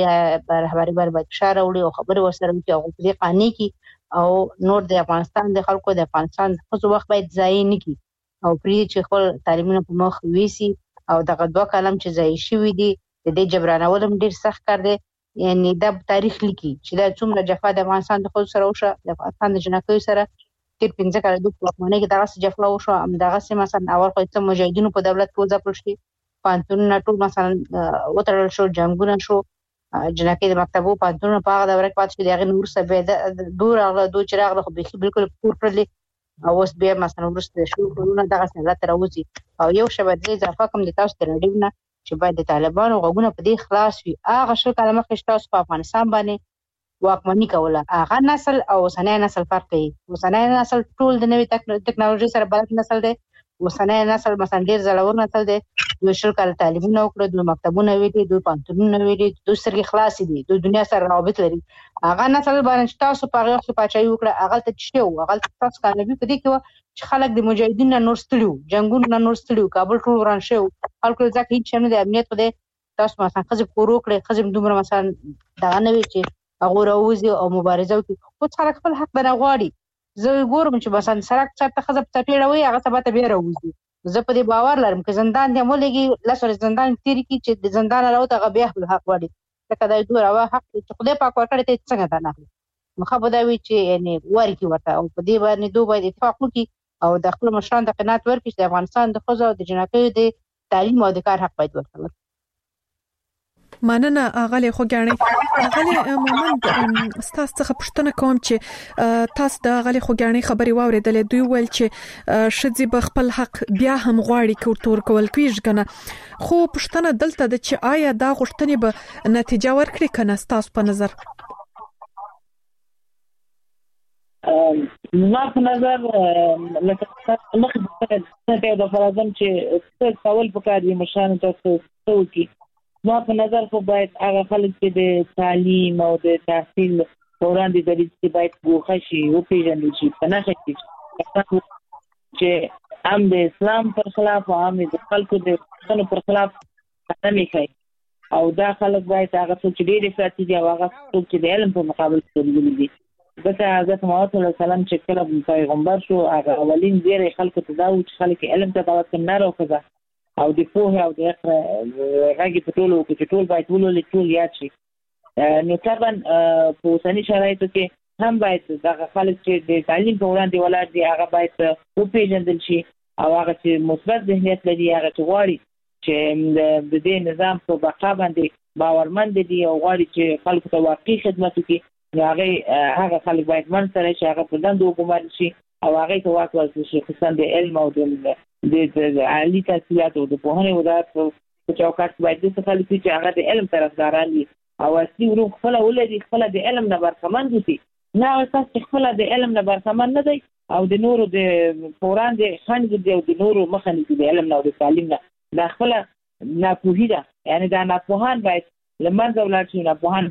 باید فشار وړي او خبري ورسره وکړي او په دې قانوني کې او نور د افغانستان د خلکو د افغانستان د خزو وخت باید ضایع نه کړي او پری چې خپل تعلیمونه په مخ ویسي او دغه دوه کلم چې ضایع شوی دي د دې جبرانول هم ډیر سخت کار دی یعنی دا تاریخ لیکي چې دا څومره جفا د افغانستان د خزو سره وشو د افغانستان د جنکو سره تیر 15 کال د حکومت کې دغه جفا وشو هم دغه سم مثلا اول خو ته مجاهدینو په دولت کې وځپل شي پانتون ټول مثلا وترل شو جنگونه شو جنکې د مکتبو پانتون په هغه دوره کې پاتې شو دغه نور سبه دور هغه دوه چراغ خو به بالکل پور کړل او اوس بیا مثلا ورسته شو ورونه دغه څنګه تر اوسي او یو شبکې اضافه کوم د تاسو ترډیو نه چې باید د طالبانو غوونه په دې خلاص وي هغه شو کلمه کې تاسو په افغانستان باندې واکمنی کوله هغه نسل او اوسنۍ نسل فرق کوي اوسنۍ نسل ټول د نوې ټکنالوژي سره بلد نسل دی اوسنۍ نسل مثلا ډیر زړور نسل دی دوی شرکل تعلیمونه وکړي دوی مکتبونه ویلي دوی پانتونونه ویلي دوی سرګي خلاص دي دوی دنیا سره رابط لري هغه نسل باندې تاسو په هغه څه پاچای وکړه هغه ته چې و هغه تاسو کامیابی په دې کې چې خلک د مجاهدینو نور ستړي جنگونو نور ستړي کابل ټول وران شو خلکو ځکه هیڅ شنه د امنیت په دې تاسو مثلا خزم کورو کړی خزم دومره مثلا دغه نه وی چې هغه راوځي او مبارزه کوي خو څنګه خپل حق بنا غواړي زه ګورم چې مثلا سرک چاته خزم تپیړوي هغه سبا ته بیا راوځي زه په دې باور لرم چې زندان دی مولېږي لاسره زندان تیری کی چې د زندان راوته هغه بیا خپل حق غواړي لکه دا دوه روا حق چې خدای پاک ورکړي ته څنګه ده نه مخه بدوي چې یعنی ورکی ورته او په دې باندې دوه باید اتفاق وکړي او د خپل مشران د قناعت ورکړي چې د افغانستان د خزو او د جنکو د تعلیم او د کار حق باید ورکړي مننه اغلی خوګانی اغلی مومند ستاسو څخه پوښتنه کوم چې تاسو د اغلی خوګانی خبري واوریدلې دوی ول چې شذې به خپل حق بیا هم غواړي کوتور کول کیږي کنه خو پوښتنه دلته د چې آیا دا غوښتنې به نتیجه ورکړي کنه ستاسو په نظر ما په نظر لکه مخکې د فرضاً چې څه کول پکاري مشان تاسو څوکي ما په نظر خو باید هغه خلک چې د تعلیم او د تحصیل وړاندې درې چې باید ګوښه شي او پیژندل شي په نښه کې چې هم د اسلام پر خلاف او هم د خلکو د حقونو پر خلاف نه کوي او دا خلک باید هغه څوک چې ډېر افراطي دي او هغه څوک چې د علم په مقابل کې دي ځکه حضرت محمد صلی الله علیه وسلم چې کله پیغمبر شو هغه اولین ډېر خلکو ته دا و چې خلک علم ته دعوت نه راوړي او د پوهه او د غږی په ټولو کې ټول باید ټول یاد شي. نو طبعا په اوسنی شرایطو کې هم باید دغه خلک چې د تعلیم په وړاندې ولاړ دي هغه باید وپېژندل شي او هغه چې مثبت ذهنیت لري هغه چې غواړي چې د دې نظام په بقا باندې باورمند دي او غواړي چې خلکو ته واقعي خدمت وکړي هغه خلک باید من سره چې هغه په دندو وګمارل شي او هغه ته واک ورکړل شي خصوصا د علم او د عالی تحصیلات او د پوهنې وزارت په چوکاټ باید د خلکو چې هغه د علم طرفداران دي او اصلي ورو خپل ولري خپل د علم نه برخمن دي نه اساس خپل د علم نه برخمن نه دی او د نورو د فوران د خنځ دی او د نورو مخنه د علم نه او د تعلیم نه د خپل ناپوهی ده یعنی دا ناپوهان باید لمنځه ولاړ شي ناپوهان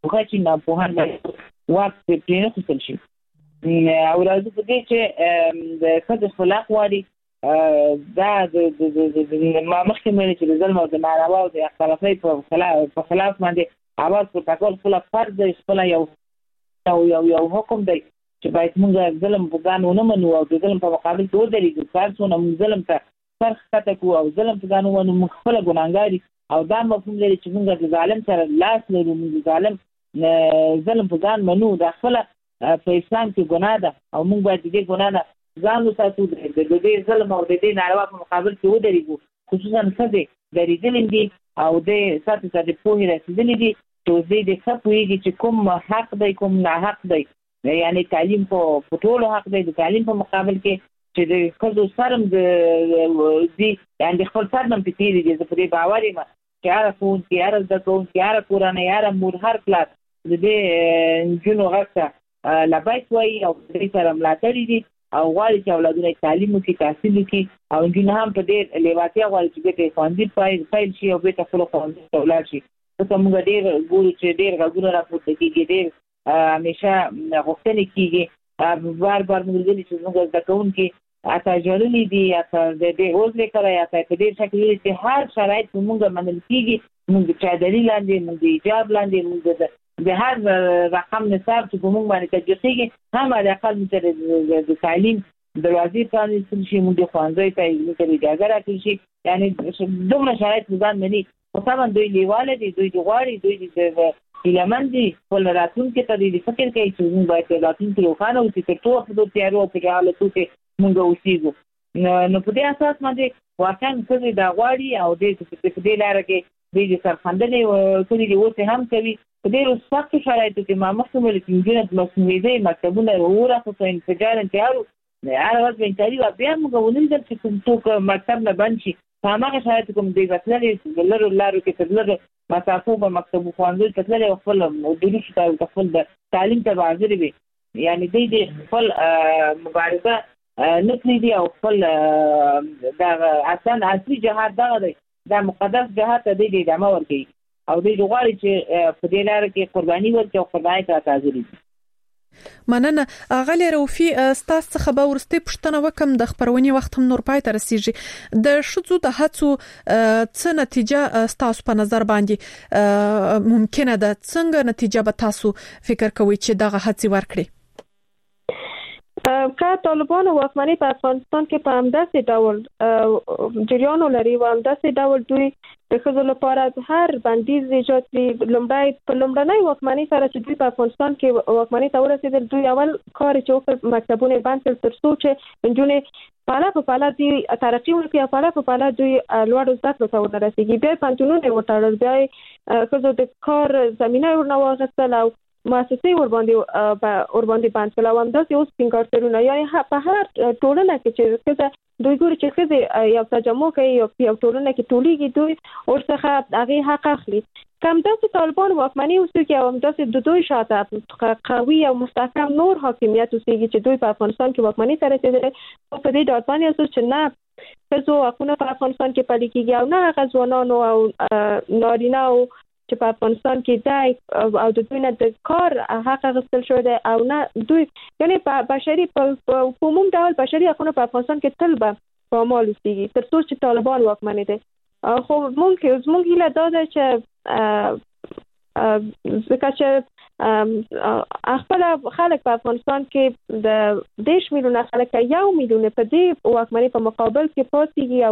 باید وخت په نه خپل شي او راځي په دې چې د خدای خلاق واري دا د ما مخکې مې چې د ظلم او د ناروا او د اختلافي په خلاف باندې اواز پر تکول خپل فرض دی خپل یو حکم دی چې باید موږ ظلم په ځان ونه منو او د ظلم په مقابل کې ودرېږو کارڅونه موږ ظلم ته فرق کته کو او ظلم په ځان ونه موږ خپل ګناهګاري او دا مفهوم لري چې موږ د ظالم سره لاس لرو موږ ظلم په ځان منو دا خپل په اسلام کې ګناه ده او موږ باید دې ګناه نه ځان وساتو د دې ظلم او د دې ناروا په مقابل کې ودرېږو خصوصا څه درېدل دي او د ساتي د پوهې رسیدلې دي چې د خپويږي چې کوم حق دی کوم نه حق دی یعنی تعلیم په ټولو حق دی د تعلیم په مقابل کې چې د خپل سرم د یعنی خپل سرم په تیری دي په دې باور یم چې هر فون کې هر د کوم کې هر قرآن هر مور هر کلاس د دې جنو غته لبایت وای او دې سره ملاتړي دي او غواړي چې اولادونه تعلیم وکړي تحصیل وکړي او انجن هم په دې لیواتیا غواړي چې د خوندې فایل شي او به تاسو خوندې تولار شي څه موږ ډېر ګورو چې ډېر غوونه راپورته کیږي ډېر همیشه غوښتنې کیږي بار موږ دې چې موږ د کون کې اته جوړلې دي اته د دې اوس لیکره یا په دې شکل چې هر شرایط موږ منل کیږي موږ چې دلیل لاندې موږ ایجاب لاندې موږ د هر رقم نصاب چې موږ باندې تجربه هم د اقل مثل د تعلیم دروازې پرانیستل شي موږ خوانځي ته موږ اجازه راکړي شي یعنی دومره شرایط ځان مني او طبعا دوی لیواله دي دوی غواړي دوی د ایلمن دي ول راتلونکي ته د فکر کوي چې موږ باید راتلونکي روښانه او چې ټول په تیارو په حالت کې موږ اوسېږو نو په دې اساس باندې واقعا څه دا غواړي او دې لاره کې د سرخندنې کړي دي اوس هم کوي په دې سخت شرایطو کې ما مخکې ویل چې موږ مسؤلیت مکتبونه ورته په انفجار انتهارو هر ورځ به انتهاري بیا موږ ونیدل چې څوک مکتب نه بند شي هغه شرایطو کوم دی غتلې لرو لارو کې تدلر مسافو په مکتب خوانځل تدلر خپل دروس ته خپل تعلیم ته حاضر وي یعنی دې خپل مبارزه نکړي دي او خپل دا اصلي جهاد دا مقدس جهاد ته دې ادامه ورکړي او دې غواړي چې په دې لار کې قرباني ورکړي او قرباني ته حاضر دي. مننه غالي روفي ستاسو څخه به ورسته پښتنه وکم د خبرونې وخت هم نور پای ته رسیږي د شذو د هڅو څه نتیجه ستاسو په نظر باندې ممکنه ده څنګه نتیجه به تاسو فکر کوئ چې دغه هڅې ورکړي که طالبان واکمني په افغانستان کې په همداسې ډول جریان لري و همداسې ډول دوی د ښځو لپاره هر بندیز ایجاد کړي لومړنۍ واکمني سره چې دوی په افغانستان کې واکمني ته ورسېدل دوی اول کار چې وکړ مکتبونه بند کړل تر څو چې نجونې پاله په پاله دوی ترقي وکړي او پاله په پاله دوی لوړو زده کړو ته ورسېږي بیا پوهنتونونه وتړل بیا ښځو د کار زمینه ورنه واخیستل او مؤسسې ور باندې بند کړل او همداسې اوس ټینګارترونه یعنې په هر ټولنه کې چې دوی ګوري چې ښځې یو تجمع کوي یو ټولنه کې ټولېږي دوی ورڅخه هغې حق اخلي که همداسې طالبان واکمني وسوکړي او همداسې د دوی شاته قوي او مستحکم نور حاکمیت وسیږي چې دوی په افغانستان کې واکمني ته رسېدلي په دې ډاډ باندې یاستو چې نه ښځو حقونه په افغانستان کې پلي کېږي او نه هغه ځوانانو او نارینه‌و چې په افغانستان کې دی او د دوی نه د کار حق اخیستل شوی دی او نه دوی یعنې په بشري په عموم ډول بشري حقونه په افغانستان کې تل به پامال اوسېږي تر څو چې طالبان واکمنې دي خو زموږ هیله دا ده چې ځکه چې خپل خلک په افغانستان کې د 10 میلیونه خلک 1 میلیون په دې واکمنۍ په مقابل کې پاتېږي او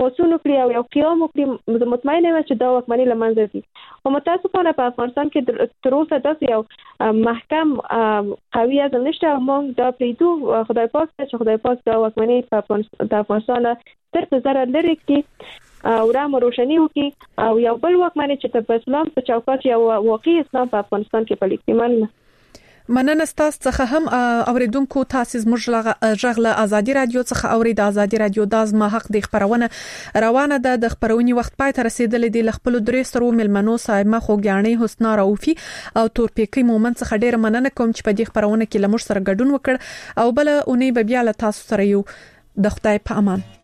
پوسونو کړی او یو قیام وکړي، زه مطمئنه یم چې دا واکمني لمنځه ځي. او متاسفانه په افغانستان کې تر اوسه داسې یو محکم قوي ازم نشته. موږ دا پریدو خدای پاک چې خدای پاک دا واکمني په افغانستان تر څو لري کې او رام روشنی وکي او یو بل واکمني چې په اسلام په چوکاټ یو واقعي اسلام په افغانستان کې پلي کیږي. مننه ستاسو څخه هم اوریدونکو. تاسو زموږ ژغله ازادي رادیو څخه اورید. ازادي رادیو د ازما حق د خبرونه روانه ده. د خبرونې وخت پای ته رسیدلې دی. خپل درې سترو ملمنو سایمه خوګیانې حسنا راوفي او تورپیکي مومن څخه ډیر مننه کوم چې په دې خبرونه کې لمر سره ګډون وکړ او بل اونې به بیا له تاسو سره یو. د خدای په امان.